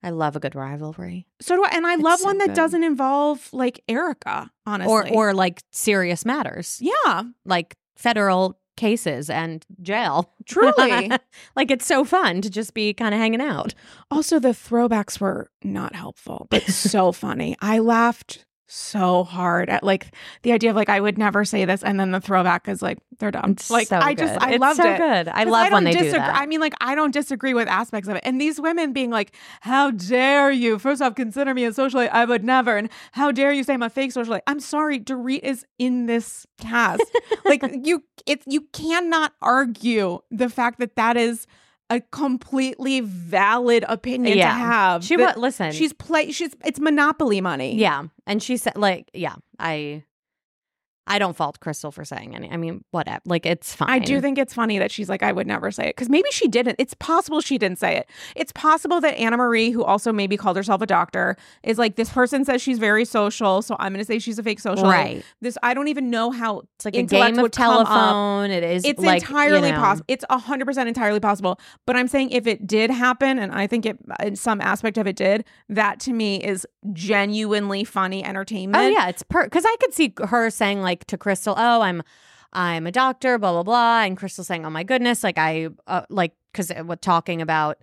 I love a good rivalry. So do I. And I love so one that good. doesn't involve like Erica, honestly. Or like serious matters. Yeah. Like federal cases and jail. Truly. Like it's so fun to just be kind of hanging out. Also, the throwbacks were not helpful, but so funny. I laughed so hard at like the idea of like I would never say this, and then the throwback is like they're dumb. Like so I good. loved so it. Good. I 'Cause love when they don't do that. I mean, like I don't disagree with aspects of it, and these women being like, "How dare you? First off, consider me a socialite. I would never." And how dare you say I'm a fake socialite? I'm sorry, Dorit is in this cast. Like you cannot argue the fact that that is a completely valid opinion to have. Listen. It's monopoly money. Yeah. And she said like, yeah, I don't fault Crystal for saying any. I mean, whatever. Like, it's fine. I do think it's funny that she's like, I would never say it. Because maybe she didn't. It's possible she didn't say it. It's possible that Anna Marie, who also maybe called herself a doctor, is like, this person says she's very social, so I'm going to say she's a fake socialite. Right. I don't even know how it's like a game of telephone. It is. It's like, entirely possible. It's 100% entirely possible. But I'm saying if it did happen, and I think it in some aspect of it did, that to me is genuinely funny entertainment. Oh yeah, it's because I could see her saying like to Crystal, "Oh, I'm a doctor," blah blah blah, and Crystal saying, "Oh my goodness," like because with talking about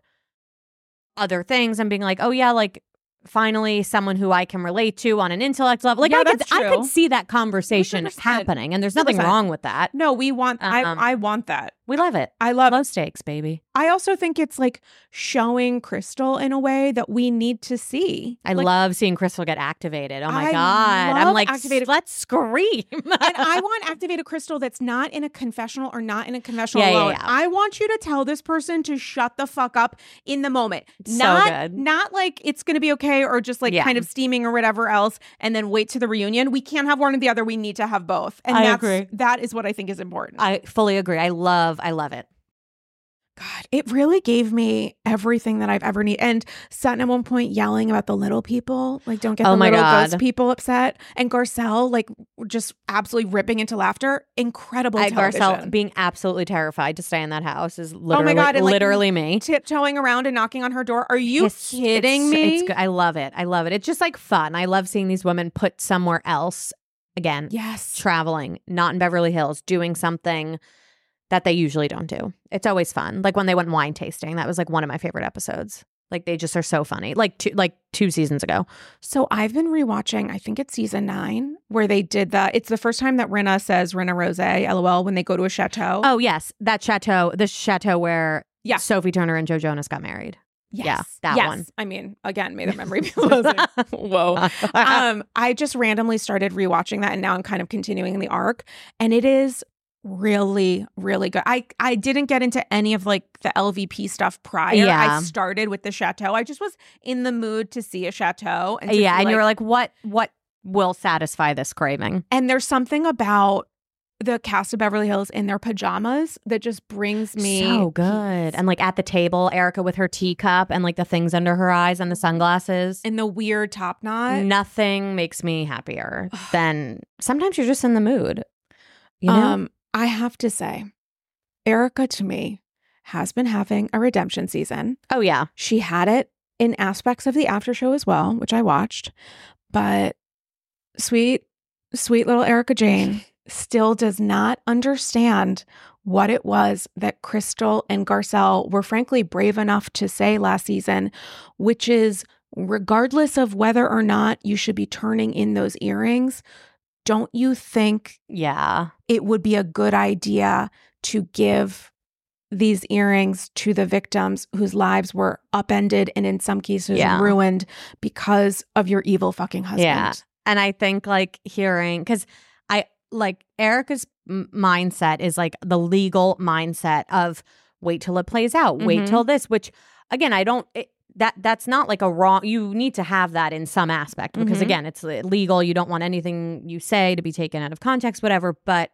other things and being like, "Oh yeah, like finally someone who I can relate to on an intellect level." Like yeah, I could see that conversation 100%. happening, and there's nothing 100%. wrong with that. No, we want. I want that. We love it. I love low stakes, baby. I also think it's like showing Crystal in a way that we need to see. I love seeing Crystal get activated. Oh my I God. love I'm like, activated. let's scream. And I want activated Crystal that's not in a confessional or not in a confessional Yeah, alone. yeah. I want you to tell this person to shut the fuck up in the moment. So good. Not like it's going to be okay or just like kind of steaming or whatever else and then wait to the reunion. We can't have one or the other. We need to have both. And I agree. That is what I think is important. I fully agree. I love it. God, it really gave me everything that I've ever needed. And Sutton at one point yelling about the little people, like don't get the little ghost people upset. And Garcelle like just absolutely ripping into laughter. Incredible television. Garcelle being absolutely terrified to stay in that house is literally, oh my God, and, literally me. Tiptoeing around and knocking on her door. Are you kidding me? It's good. I love it. I love it. It's just like fun. I love seeing these women put somewhere else again. Yes. Traveling, not in Beverly Hills, doing something that they usually don't do. It's always fun. Like when they went wine tasting, that was like one of my favorite episodes. Like they just are so funny. Like two seasons ago. So I've been rewatching, I think it's season 9, where they did it's the first time that Rinna says Rinna Rose, LOL, when they go to a chateau. Oh yes, the chateau where Sophie Turner and Joe Jonas got married. Yes. Yeah, that one. I mean, again, may the memory be blessed. Whoa. I just randomly started rewatching that, and now I'm kind of continuing the arc, and it is really, really good. I didn't get into any of like the LVP stuff prior. Yeah. I started with the chateau. I just was in the mood to see a chateau. And and you were like, what will satisfy this craving? And there's something about the cast of Beverly Hills in their pajamas that just brings me so good. And like at the table, Erica with her teacup and like the things under her eyes and the sunglasses. And the weird top knot. Nothing makes me happier than sometimes you're just in the mood. You know? I have to say, Erica to me has been having a redemption season. Oh yeah. She had it in aspects of the after show as well, which I watched. But sweet little Erica Jane still does not understand what it was that Crystal and Garcelle were frankly brave enough to say last season, which is regardless of whether or not you should be turning in those earrings, don't you think it would be a good idea to give these earrings to the victims whose lives were upended and in some cases ruined because of your evil fucking husband? Yeah. And I think like hearing, because I like Erica's mindset is like the legal mindset of wait till it plays out, wait till this, which again, that's not like a wrong, you need to have that in some aspect because again, it's legal. You don't want anything you say to be taken out of context, whatever. But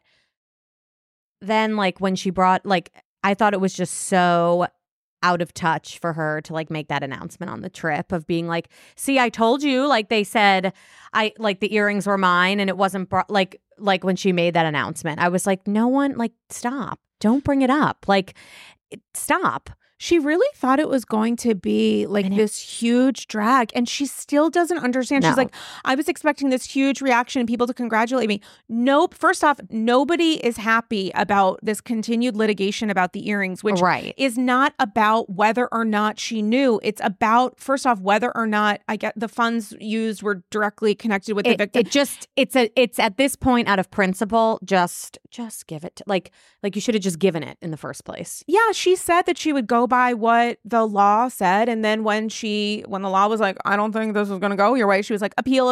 then like when she brought, like, I thought it was just so out of touch for her to like make that announcement on the trip of being like, see, I told you, like they said, the earrings were mine and it wasn't like when she made that announcement, I was like, no one, like, stop, don't bring it up. Like, stop. She really thought it was going to be like this huge drag, and she still doesn't understand. No. She's like, I was expecting this huge reaction and people to congratulate me. Nope. First off, nobody is happy about this continued litigation about the earrings, which is not about whether or not she knew. It's about, first off, whether or not I get the funds used were directly connected with the victim. It's at this point, out of principle, just give it to, like you should have just given it in the first place. Yeah, she said that she would go by what the law said, and then when the law was like, I don't think this is going to go your way, she was like, appeal,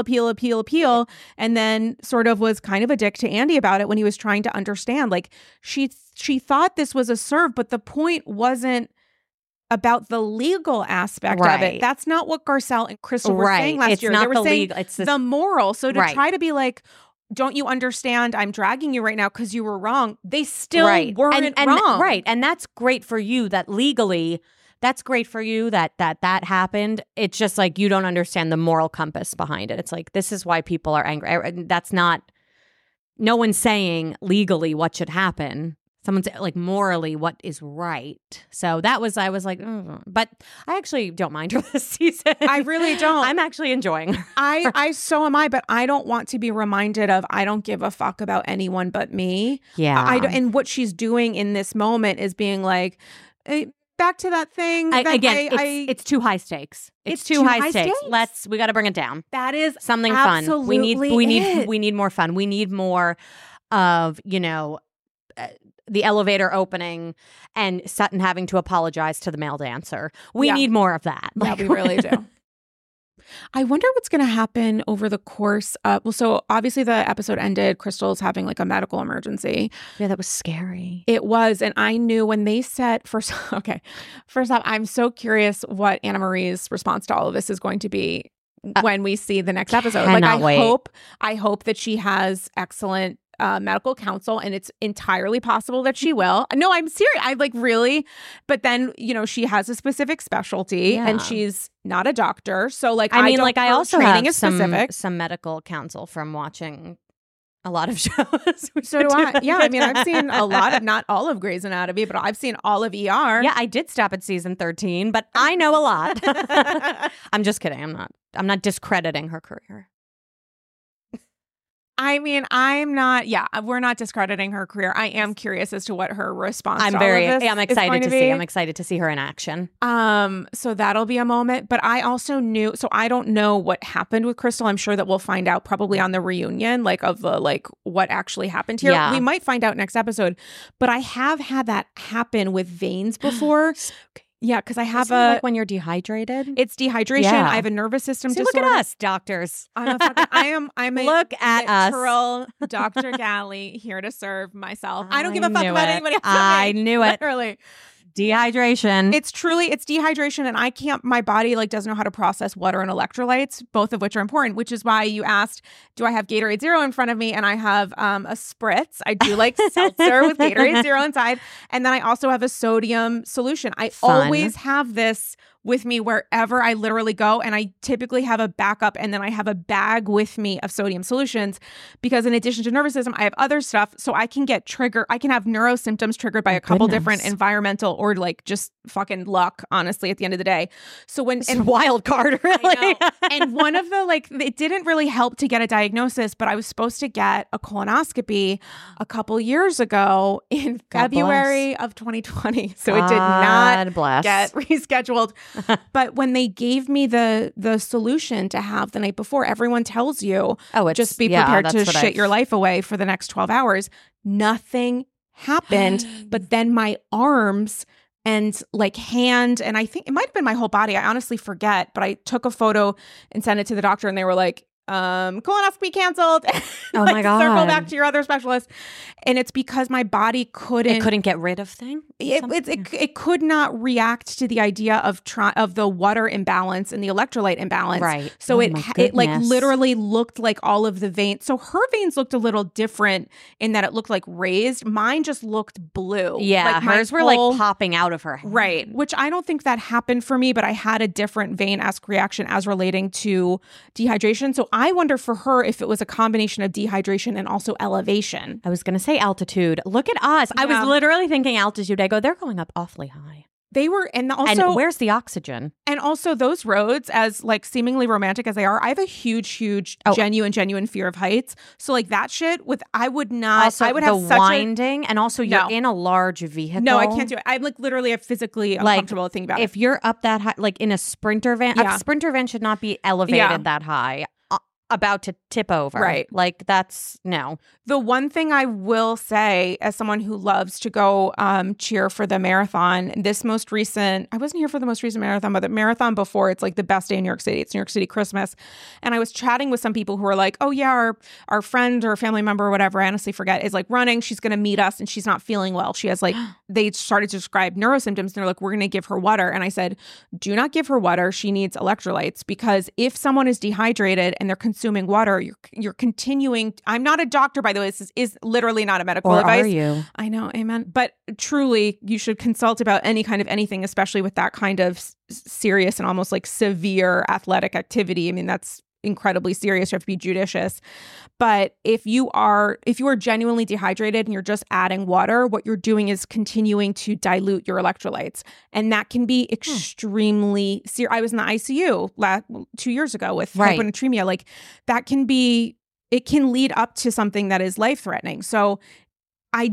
and then sort of was kind of a dick to Andy about it when he was trying to understand. Like she thought this was a serve, but the point wasn't about the legal aspect of it. That's not what Garcelle and Crystal were saying last year. Not they were saying legal, it's the moral. So to try to be like, don't you understand? I'm dragging you right now because you were wrong. They still weren't wrong. Right. And that's great for you that legally, that's great for you that happened. It's just like you don't understand the moral compass behind it. It's like, this is why people are angry. That's not, no one's saying legally what should happen. Someone's like morally what is right. So I was like, but I actually don't mind her this season. I really don't. I'm actually enjoying her. I so am I, but I don't want to be reminded of I don't give a fuck about anyone but me. Yeah. And what she's doing in this moment is being like, back to that thing. It's too high stakes. It's too high stakes. We got to bring it down. That is something fun. We need more fun. We need more of, the elevator opening and Sutton having to apologize to the male dancer. We need more of that. Yeah, we really do. I wonder what's going to happen over the course of, so obviously the episode ended, Crystal's having like a medical emergency. Yeah, that was scary. It was. And I knew when they said, first off, I'm so curious what Anna Marie's response to all of this is going to be when we see the next episode. Like I hope that she has excellent medical counsel, and it's entirely possible that she will. No, I'm serious. I like really, but then she has a specific specialty, and she's not a doctor. So like, I also have some medical counsel from watching a lot of shows. So do I. Yeah, I mean, I've seen a lot of, not all of Grey's Anatomy, but I've seen all of ER. Yeah, I did stop at season 13, but I know a lot. I'm just kidding. I'm not discrediting her career. I mean, we're not discrediting her career. I am curious as to what her response I'm excited to see her in action. So that'll be a moment. But I also knew, so I don't know what happened with Crystal. I'm sure that we'll find out probably on the reunion, like of the, like what actually happened here. Yeah. We might find out next episode. But I have had that happen with veins before. Yeah, because I have like when you're dehydrated. It's dehydration. Yeah. I have a nervous system disorder. Look at us, doctors. I'm a look at literal Dr. Galley here to serve myself. I don't give a fuck about anybody else. I knew it. Literally. Dehydration. It's dehydration, and my body like doesn't know how to process water and electrolytes, both of which are important, which is why you asked, do I have Gatorade Zero in front of me? And I have a spritz. I do like seltzer with Gatorade Zero inside. And then I also have a sodium solution. I always have this with me wherever I literally go. And I typically have a backup, and then I have a bag with me of sodium solutions because in addition to nervous system, I have other stuff. So I can get triggered. I can have neuro symptoms triggered by a couple different environmental or like just fucking luck, honestly, at the end of the day. So and wild card, really. And one of the, like, it didn't really help to get a diagnosis, but I was supposed to get a colonoscopy a couple years ago in February of 2020. So it did not get rescheduled. But when they gave me the solution to have the night before, everyone tells you, just be prepared to shit your life away for the next 12 hours. Nothing happened. But then my arms and like hand, and I think it might have been my whole body, I honestly forget, but I took a photo and sent it to the doctor, and they were like, colonoscopy canceled. Oh my God. Circle back to your other specialist. And it's because my body couldn't get rid of things. It could not react to the idea of the water imbalance and the electrolyte imbalance. Right. So it like literally looked like all of the veins. So her veins looked a little different in that it looked like raised. Mine just looked blue. Yeah, like hers were like popping out of her head. Right. Which I don't think that happened for me, but I had a different vein-esque reaction as relating to dehydration. So I wonder for her if it was a combination of dehydration and also elevation. I was going to say altitude. Look at us. Yeah. I was literally thinking altitude. I go, they're going up awfully high. They were, and And also, where's the oxygen? and also those roads, as like seemingly romantic as they are, I have a huge, genuine fear of heights. So like that shit with, I would not, Also, I would the have such winding, and also you're No. in a large vehicle. no, I can't do it. I'm like literally physically uncomfortable thinking about If it. you're up that high, like in a Sprinter van, Yeah. a Sprinter van should not be elevated Yeah. that high, about to tip over. Right. Like that's no. The one thing I will say, as someone who loves to go cheer for the marathon, this most recent, I wasn't here for the most recent marathon, but the marathon before, it's like the best day in New York City. It's New York City Christmas. And I was chatting with some people who were like, oh yeah, our friend or family member or whatever, I honestly forget, is like running. She's going to meet us and she's not feeling well. She has like, they started to describe neurosymptoms and they're like, we're going to give her water. And I said, do not give her water. She needs electrolytes, because if someone is dehydrated and they're consuming water, you're continuing. I'm not a doctor, by the way. This is literally not a medical Or advice. are you? I know, amen. But truly, you should consult about any kind of anything, especially with that kind of serious and almost like severe athletic activity. I mean, that's incredibly serious. You have to be judicious. But if you are genuinely dehydrated and you're just adding water, what you're doing is continuing to dilute your electrolytes. And that can be extremely serious. I was in the ICU 2 years ago with hyponatremia. Like that can be, it can lead up to something that is life-threatening. So I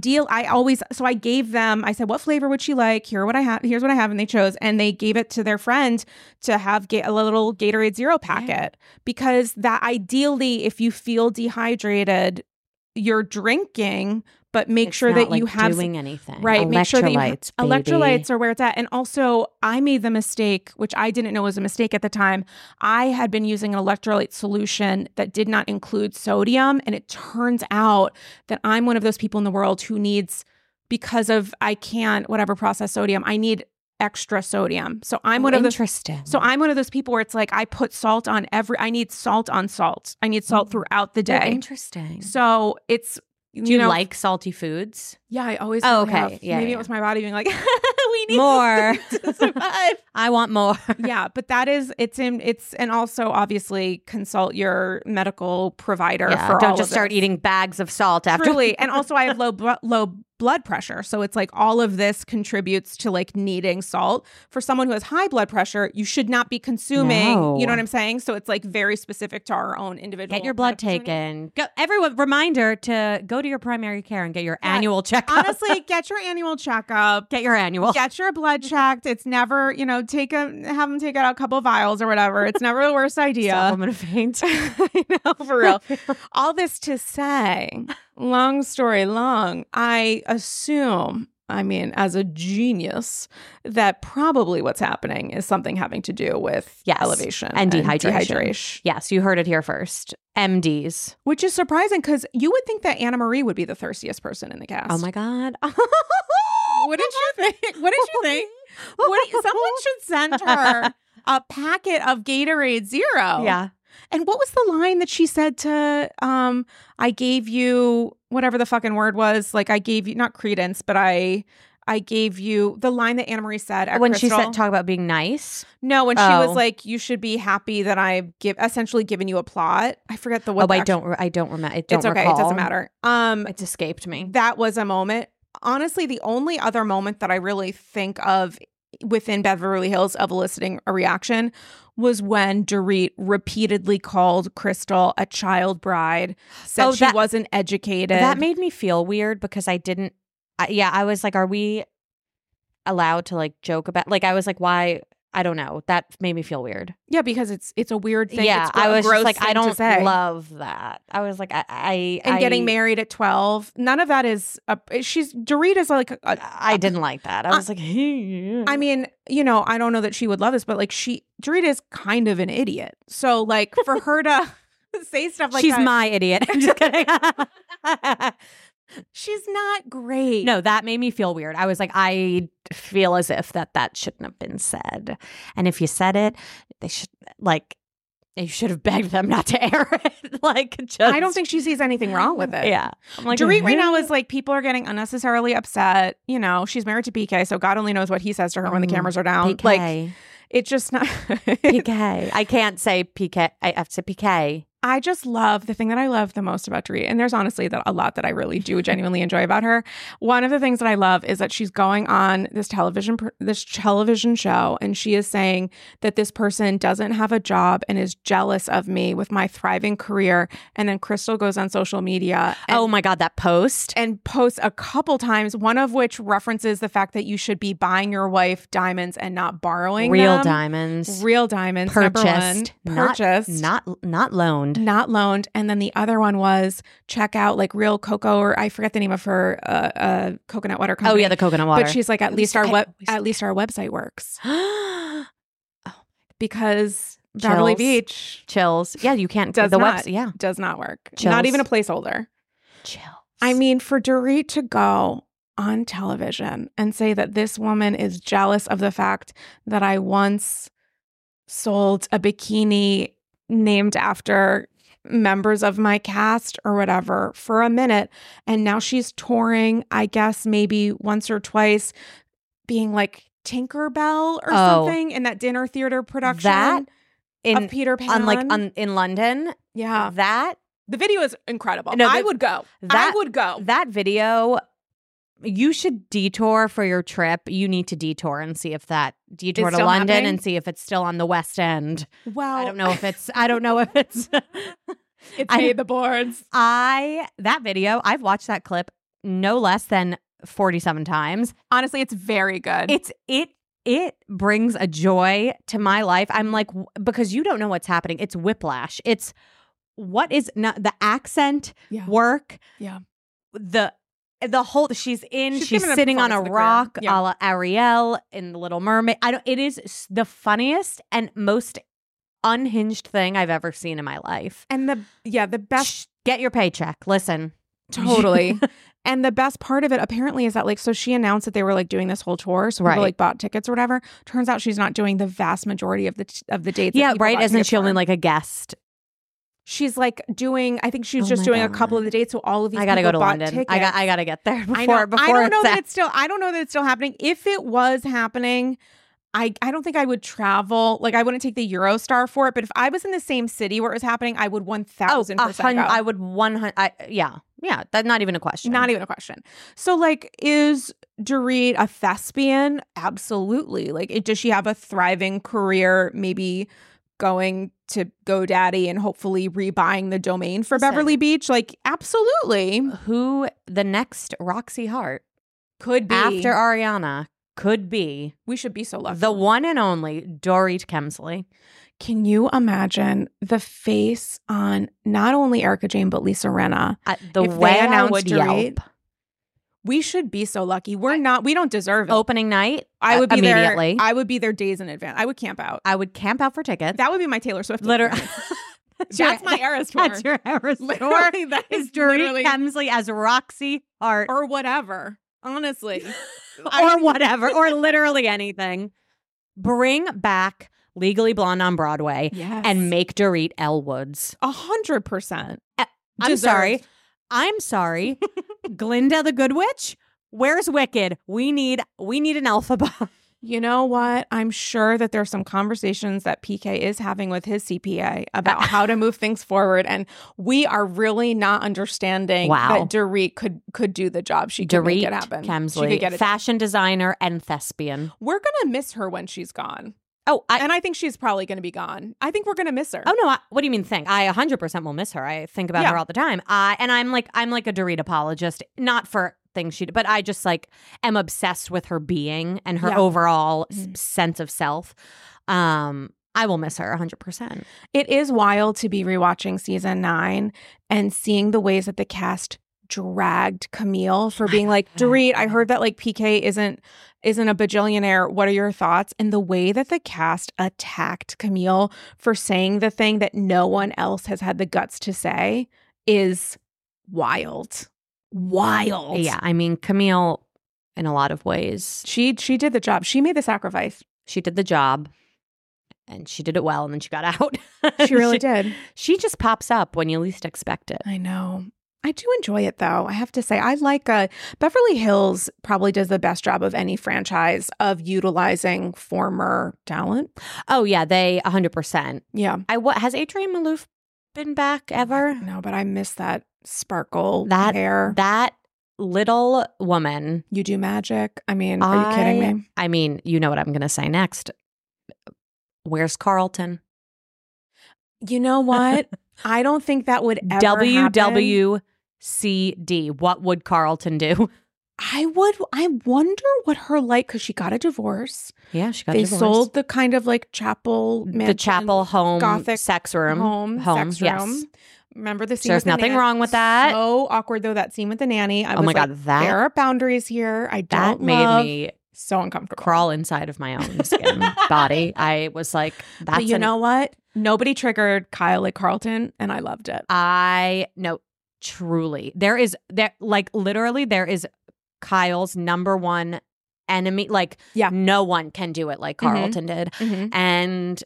gave them, I said, what flavor would she like? Here's what I have. And they chose, and they gave it to their friend to have a little Gatorade Zero packet, because that ideally, if you feel dehydrated, you're drinking, but make sure that you have doing anything. Right. Make sure that electrolytes are where it's at. And also I made the mistake, which I didn't know was a mistake at the time. I had been using an electrolyte solution that did not include sodium. And it turns out that I'm one of those people in the world who needs, because of, I can't, whatever, process sodium, I need extra sodium. So I'm one of those. Interesting. So I'm one of those people where it's like, I put salt on I need salt on salt. I need salt throughout the day. Interesting. So it's, Do you like salty foods? Yeah, I always. Oh, okay. Have. Yeah, maybe yeah. it was my body being like, we need more to survive. I want more. Yeah, but and also obviously consult your medical provider for all don't of just start this. eating bags of salt after. Truly, and also I have low blood pressure, so it's like all of this contributes to like needing salt. For someone who has high blood pressure, you should not be consuming. No. You know what I'm saying? So it's like very specific to our own individual. Get your blood taken. Everyone, reminder to go to your primary care and get your annual checkup. Honestly, get your annual checkup. Get your annual. Get your blood checked. It's never, have them take out a couple of vials or whatever. It's never the worst idea. Stop, I'm gonna faint. I know, for real. All this to say, long story long, I assume, as a genius, that probably what's happening is something having to do with elevation and dehydration. Yes, you heard it here first. MDs. Which is surprising, because you would think that Anna Marie would be the thirstiest person in the cast. Oh my God. What did you think? What did you think? Someone should send her a packet of Gatorade Zero. Yeah. And what was the line that she said to, I gave you whatever the fucking word was, like I gave you, not credence, but I gave you the line that Anna Marie said at when Crystal. she said talk about being nice. No, when she was like, you should be happy that I've essentially given you a plot. I forget the what. I don't remember. It's okay. Recall. It doesn't matter. It's escaped me. That was a moment. Honestly, the only other moment that I really think of within Beverly Hills of eliciting a reaction was when Dorit repeatedly called Crystal a child bride, said she wasn't educated. That made me feel weird because I didn't. I was like, are we allowed to like joke about? Like, I was like, why? I don't know. That made me feel weird. Yeah, because it's a weird thing. Yeah, it's I was gross just like, I don't say. love that. I was like, getting married at 12. None of that is. Dorit is like. I didn't like that. I was like, hey. I don't know that she would love this, but like Dorit is kind of an idiot. So like for her to say stuff like she's that, my idiot. I'm just kidding. She's not great. No, that made me feel weird. I was like, I feel as if that shouldn't have been said. And if you said it, they should you should have begged them not to air it. I don't think she sees anything wrong with it. Yeah. I'm like, Dorit right now is like, people are getting unnecessarily upset. She's married to PK, so God only knows what he says to her when the cameras are down. PK. Like, it's just not PK. I can't say PK. I have to say PK. I just love the thing that I love the most about Dorit, and there's honestly a lot that I really do genuinely enjoy about her. One of the things that I love is that she's going on this television show, and she is saying that this person doesn't have a job and is jealous of me with my thriving career. And then Crystal goes on social media. Oh my God, that post. And posts a couple times, one of which references the fact that you should be buying your wife diamonds and not borrowing Real them. diamonds. Real diamonds. Purchased. Purchased. Not loaned. Not loaned. And then the other one was check out like Real Cocoa, or I forget the name of her coconut water company. Oh yeah, the coconut water. But she's like, at least our website works. Because Beverly Beach chills. Yeah, you can't does not work. Chills. Not even a placeholder. Chills. I mean, for Dorit to go on television and say that this woman is jealous of the fact that I once sold a bikini named after members of my cast or whatever for a minute, and now she's touring, I guess maybe once or twice, being like Tinkerbell or something in that dinner theater production of Peter Pan. In London. Yeah. The video is incredible. No, I would go. That video, you should detour for your trip. You need to detour and see if that detour It's to still London happening? and see if it's still on the West End. Well, I don't know if it's it's made the boards. That video, I've watched that clip no less than 47 times. Honestly, it's very good. It brings a joy to my life. I'm like, because you don't know what's happening. It's whiplash. It's what is not the accent work. Yeah. The whole she's sitting on a rock, a la Ariel in The Little Mermaid. It is the funniest and most unhinged thing I've ever seen in my life. And the best, get your paycheck. Listen. Totally. And the best part of it apparently is that like, so she announced that they were like doing this whole tour. So people like bought tickets or whatever. Turns out she's not doing the vast majority of the dates. Yeah, right. Isn't she only like a guest? She's like doing, I think she's just doing a couple of the dates. So all of these I gotta people go to bought London. tickets. I gotta get there before. I don't know that it's still happening. If it was happening, I don't think I would travel. Like I wouldn't take the Eurostar for it. But if I was in the same city where it was happening, I would 1000% go. I would 100. Yeah. That's not even a question. Not even a question. So like, is Dorit a thespian? Absolutely. Like, does she have a thriving career? Maybe going to GoDaddy and hopefully rebuying the domain for Beverly Beach? Like, absolutely. Who the next Roxy Hart could be after Ariana? Could be. We should be so lucky. The one and only Dorit Kemsley. Can you imagine the face on not only Erica Jane but Lisa Rinna? The way I would yelp. We should be so lucky. We don't deserve it. Opening night, I would be immediately. I would be there days in advance. I would camp out. I would camp out for tickets. That would be my Taylor Swift. Literally. That's my Eras tour. That's your Eras tour. Literally, that is Dorit Kemsley as Roxy Hart. Or whatever. Honestly. Whatever. Or literally anything. Bring back Legally Blonde on Broadway and make Dorit Elle Woods. 100%. I'm sorry. Glinda the Good Witch? Where's Wicked? We need an Elphaba. You know what? I'm sure that there's some conversations that PK is having with his CPA about how to move things forward. And we are really not understanding that Dorit could do the job. She could make it happen. Kemsley, she could get it fashion designer and thespian. We're going to miss her when she's gone. And I think she's probably going to be gone. I think we're going to miss her. Oh, no. What do you mean think? I 100% will miss her. I think about her all the time. And I'm like a Dorit apologist, not for things she did, but I just like am obsessed with her being and her overall sense of self. I will miss her 100%. It is wild to be rewatching season 9 and seeing the ways that the cast dragged Camille for being like, Dorit, I heard that like PK isn't a bajillionaire. What are your thoughts? And the way that the cast attacked Camille for saying the thing that no one else has had the guts to say is wild. Yeah, I mean, Camille, in a lot of ways, she did the job. She made the sacrifice. She did the job, and she did it well, and then she got out. She really did. She just pops up when you least expect it. I know. I do enjoy it, though. I have to say, I like Beverly Hills probably does the best job of any franchise of utilizing former talent. Oh, yeah, they 100%. Yeah. Has Adrienne Maloof been back ever. No, but I miss that sparkle That hair. that little woman. You do magic. I mean, are you kidding me? I mean, you know what I'm going to say next. Where's Carlton? You know what? I don't think that would ever happen. WWCD. What would Carlton do? I wonder what her because she got a divorce. Yeah, she got They divorced. sold the kind of like chapel mansion, the chapel home, Gothic sex room. sex Yes. room. Remember the scene? There's with the nothing wrong with that. So awkward though, that scene with the nanny. I Oh was my God, like, that- there are boundaries here. I That don't made love. me So uncomfortable. crawl inside of my own skin body. I was like, that's But you know what? Nobody triggered Kyle like Carlton, and I loved it. No, truly. There is Kyle's number one enemy. Like, Yeah. no one can do it like Carlton did. Mhm. And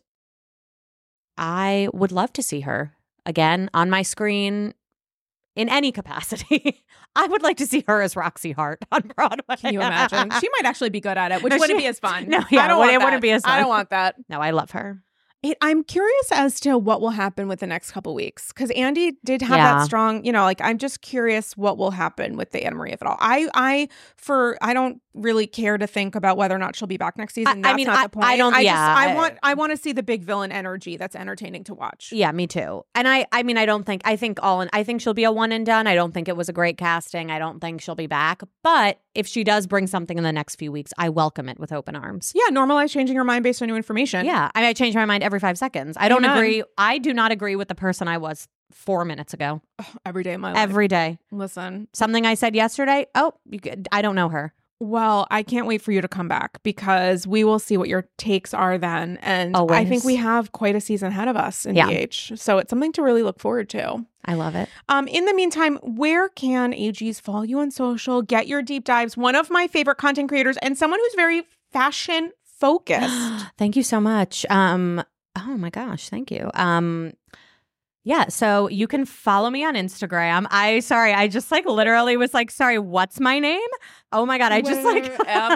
I would love to see her again on my screen in any capacity. I would like to see her as Roxy Hart on Broadway. Can you imagine? She might actually be good at it, which No, wouldn't she- be as fun. No, yeah, I don't it want wouldn't that. be as I fun. don't want that. No, I love her. I'm curious as to what will happen with the next couple weeks because Andy did have Yeah. that strong, I'm just curious what will happen with the Anna Marie if at all. I don't really care to think about whether or not she'll be back next season. That's not the point. I don't. I want to see the big villain energy that's entertaining to watch. Yeah, me too. And I think she'll be a one and done. I don't think it was a great casting. I don't think she'll be back. But if she does bring something in the next few weeks, I welcome it with open arms. Yeah, normalize changing your mind based on new information. Yeah, I change my mind every 5 seconds. I don't Amen. agree. I do not agree with the person I was 4 minutes ago. Every day of my life. Every day. Listen, Something I said yesterday. Oh, I don't know her. well, I can't wait for you to come back because we will see what your takes are then. And I Always. think we have quite a season ahead of us in Yeah. DH. So it's something to really look forward to. I love it. In the meantime, where can AGs follow you on social? Get your deep dives. One of my favorite content creators and someone who's very fashion focused. Thank you so much. Oh my gosh, thank you. Yeah, so you can follow me on Instagram. I just like literally was like, sorry, what's my name? Oh my God, I just like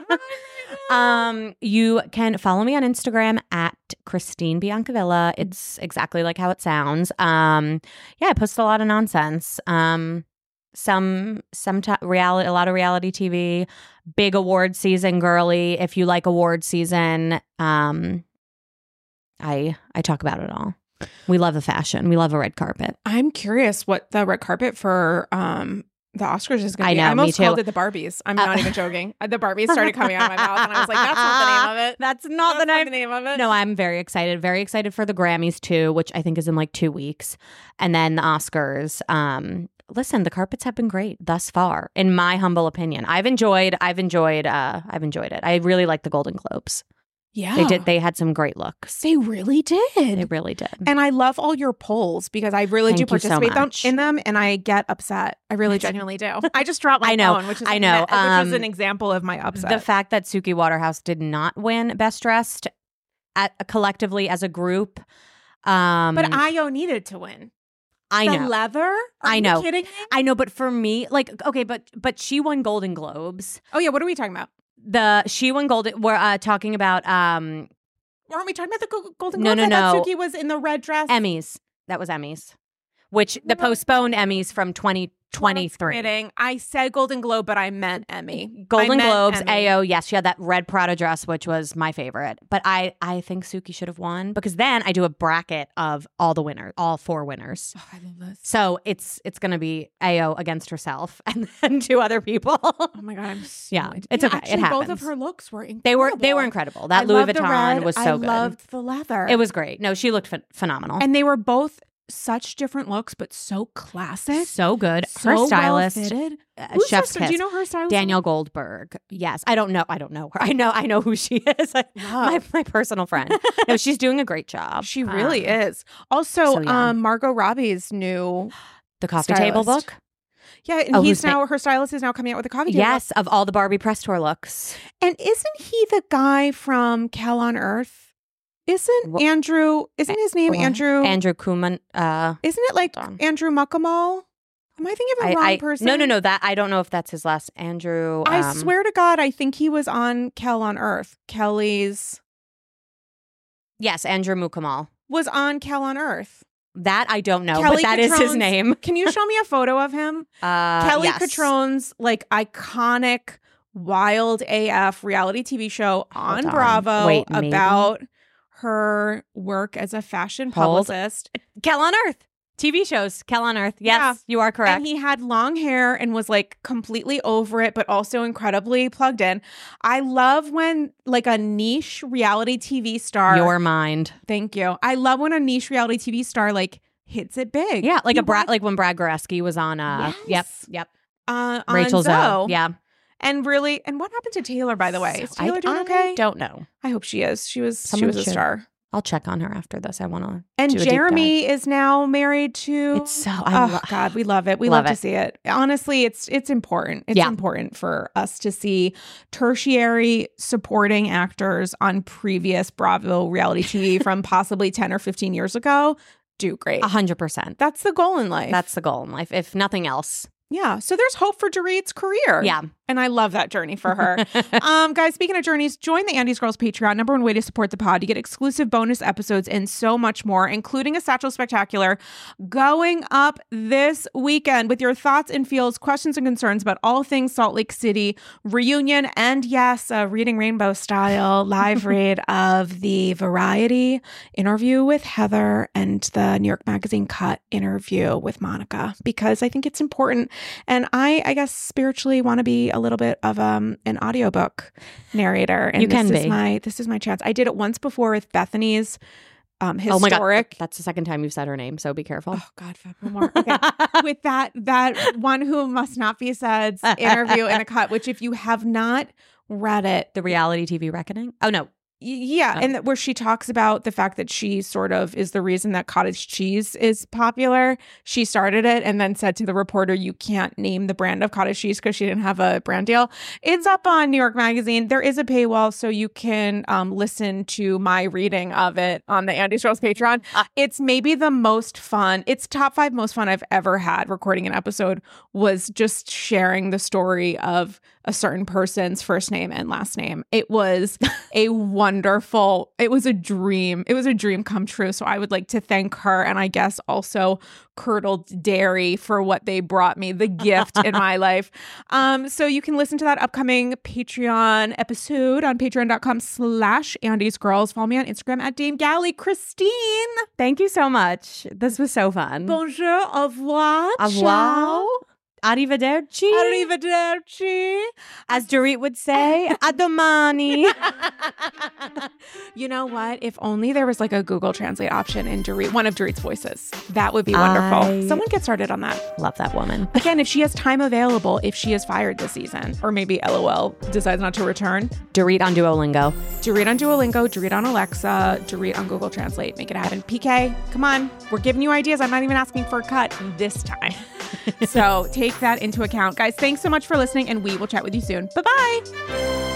you can follow me on Instagram at Christine Biancavilla. It's exactly like how it sounds. Yeah, I post a lot of nonsense. Reality, a lot of reality TV, big award season girly. If you like award season, I talk about it all. We love the fashion. We love a red carpet. I'm curious what the red carpet for the Oscars is going to be. I know, I almost me too. called it the Barbies. I'm not even joking. The Barbies started coming out of my mouth, and I was like, "That's not the name of it. That's not That's the name of it." No, I'm very excited. Very excited for the Grammys too, which I think is in like 2 weeks, and then the Oscars. Listen, the carpets have been great thus far, in my humble opinion. I've enjoyed it. I really like the Golden Globes. Yeah, They had some great looks. They really did. They really did. And I love all your polls because I really do Thank you so participate much. in them, and I get upset. I really genuinely do. I just dropped my I know. phone, which is I know. which is an example of my upset. The fact that Suki Waterhouse did not win Best Dressed collectively as a group. but Io needed to win. I The know. leather? Are I know. you kidding me? I know, but for me, like, okay, but she won Golden Globes. Oh yeah, what are we talking about? She won Golden. We're talking about Aren't we talking about the Golden No, Globes? no, I thought no. Suki was in the red dress. Emmys. That was Emmys, which the No. postponed Emmys from 2023. Kidding. I said Golden Globe, but I meant Emmy. Golden I meant Globes, Emmy. AO, yes, she had that red Prada dress, which was my favorite. But I think Suki should have won because then I do a bracket of all the winners, all 4 winners. Oh, I love this. So it's going to be AO against herself and then 2 other people. Oh my god, I'm so Yeah, it's okay. It Actually, both of happens. her looks were They incredible. were incredible. That I Louis loved the Vuitton red. was so I good. loved the leather. It was great. No, she looked phenomenal. and they were both such different looks, but so classic. So good. So Her stylist, well-fitted. Who's chef's her, do you kiss. know her stylist? Danielle Goldberg. Yes. I don't know her. I know who she is. My personal friend. No, she's doing a great job. She really is. Also, so yeah. Margot Robbie's new The coffee table stylist. book. Yeah, and who's her stylist is now coming out with a coffee table. Yes, of all the Barbie press tour looks. And isn't he the guy from Cal on Earth? Isn't his name Andrew? Andrew Kuman. Isn't it like on. Andrew Muckamal? Am I thinking of the wrong person? No. That I don't know if that's his last. Andrew. I swear to God, I think he was on Kel on Earth. Kelly's Yes, Andrew Mukamal. was on Kel on Earth. That I don't know, Kelly but that is his Catrone's- name. Can you show me a photo of him? Kelly Yes. Catrone's like iconic wild AF reality TV show on on. Bravo Wait, maybe? about her work as a fashion Hold. publicist. Kel on Earth. TV shows. Kel on Earth. Yes, Yeah. you are correct. And he had long hair and was like completely over it, but also incredibly plugged in. I love when like a niche reality TV star. Your mind. Thank you. I love when a niche reality TV star like hits it big. Yeah, like He a Brad, watched- like when Brad Goreski was on. Yep. on Rachel Zoe. Zoe. Yeah. And really, and what happened to Taylor, by the way? Is Taylor doing I okay? don't know. I hope she is. She was Someone a should. star. I'll check on her after this. I want to. And do a deep Jeremy is now married to. It's so. God, we love it. We Love love to it. see it. Honestly, it's important. It's Yeah. important for us to see tertiary supporting actors on previous Bravo reality TV from possibly 10 or 15 years ago do great. 100%. That's the goal in life. That's the goal in life, if nothing else. Yeah. So there's hope for Dorit's career. Yeah. And I love that journey for her. Guys, speaking of journeys, join the Andy's Girls Patreon, #1 way to support the pod. You get exclusive bonus episodes and so much more, including a Satchel Spectacular going up this weekend with your thoughts and feels, questions and concerns about all things Salt Lake City reunion. And yes, a Reading Rainbow style live read of the Variety interview with Heather and the New York Magazine Cut interview with Monica, because I think it's important. And I guess spiritually want to be a little bit of an audiobook narrator. And You can be. This is my chance. I did it once before with Bethany's historic. Oh my God. That's the second time you've said her name, so be careful. Oh God, Fab, one more. Okay. With that one who must not be said's interview in the Cut, which if you have not read it, The reality TV reckoning? Oh, no. yeah, Oh. and where she talks about the fact that she sort of is the reason that cottage cheese is popular. She started it and then said to the reporter, you can't name the brand of cottage cheese because she didn't have a brand deal. It's up on New York Magazine. There is a paywall, so you can listen to my reading of it on the Andy's Girls Patreon. It's maybe the most fun. It's top 5 most fun I've ever had recording an episode, was just sharing the story of a certain person's first name and last name. It was a wonderful, it was a dream. It was a dream come true. So I would like to thank her, and I guess also Curdled Dairy for what they brought me, the gift in my life. So you can listen to that upcoming Patreon episode on patreon.com/Andy's Girls. Follow me on Instagram at Dame Galley. Christine. Thank you so much. This was so fun. Bonjour, au revoir. Au revoir. Arrivederci. Arrivederci. As Dorit would say, a domani. You know what? If only there was like a Google Translate option in Dorit, one of Dorit's voices. That would be wonderful. Someone get started on that. Love that woman. Again, if she has time available, if she is fired this season, or maybe LOL decides not to return, Dorit on Duolingo. Dorit on Duolingo, Dorit on Alexa, Dorit on Google Translate. Make it happen. PK, come on. We're giving you ideas. I'm not even asking for a cut this time. So take that into account. Guys, thanks so much for listening, and we will chat with you soon. Bye-bye.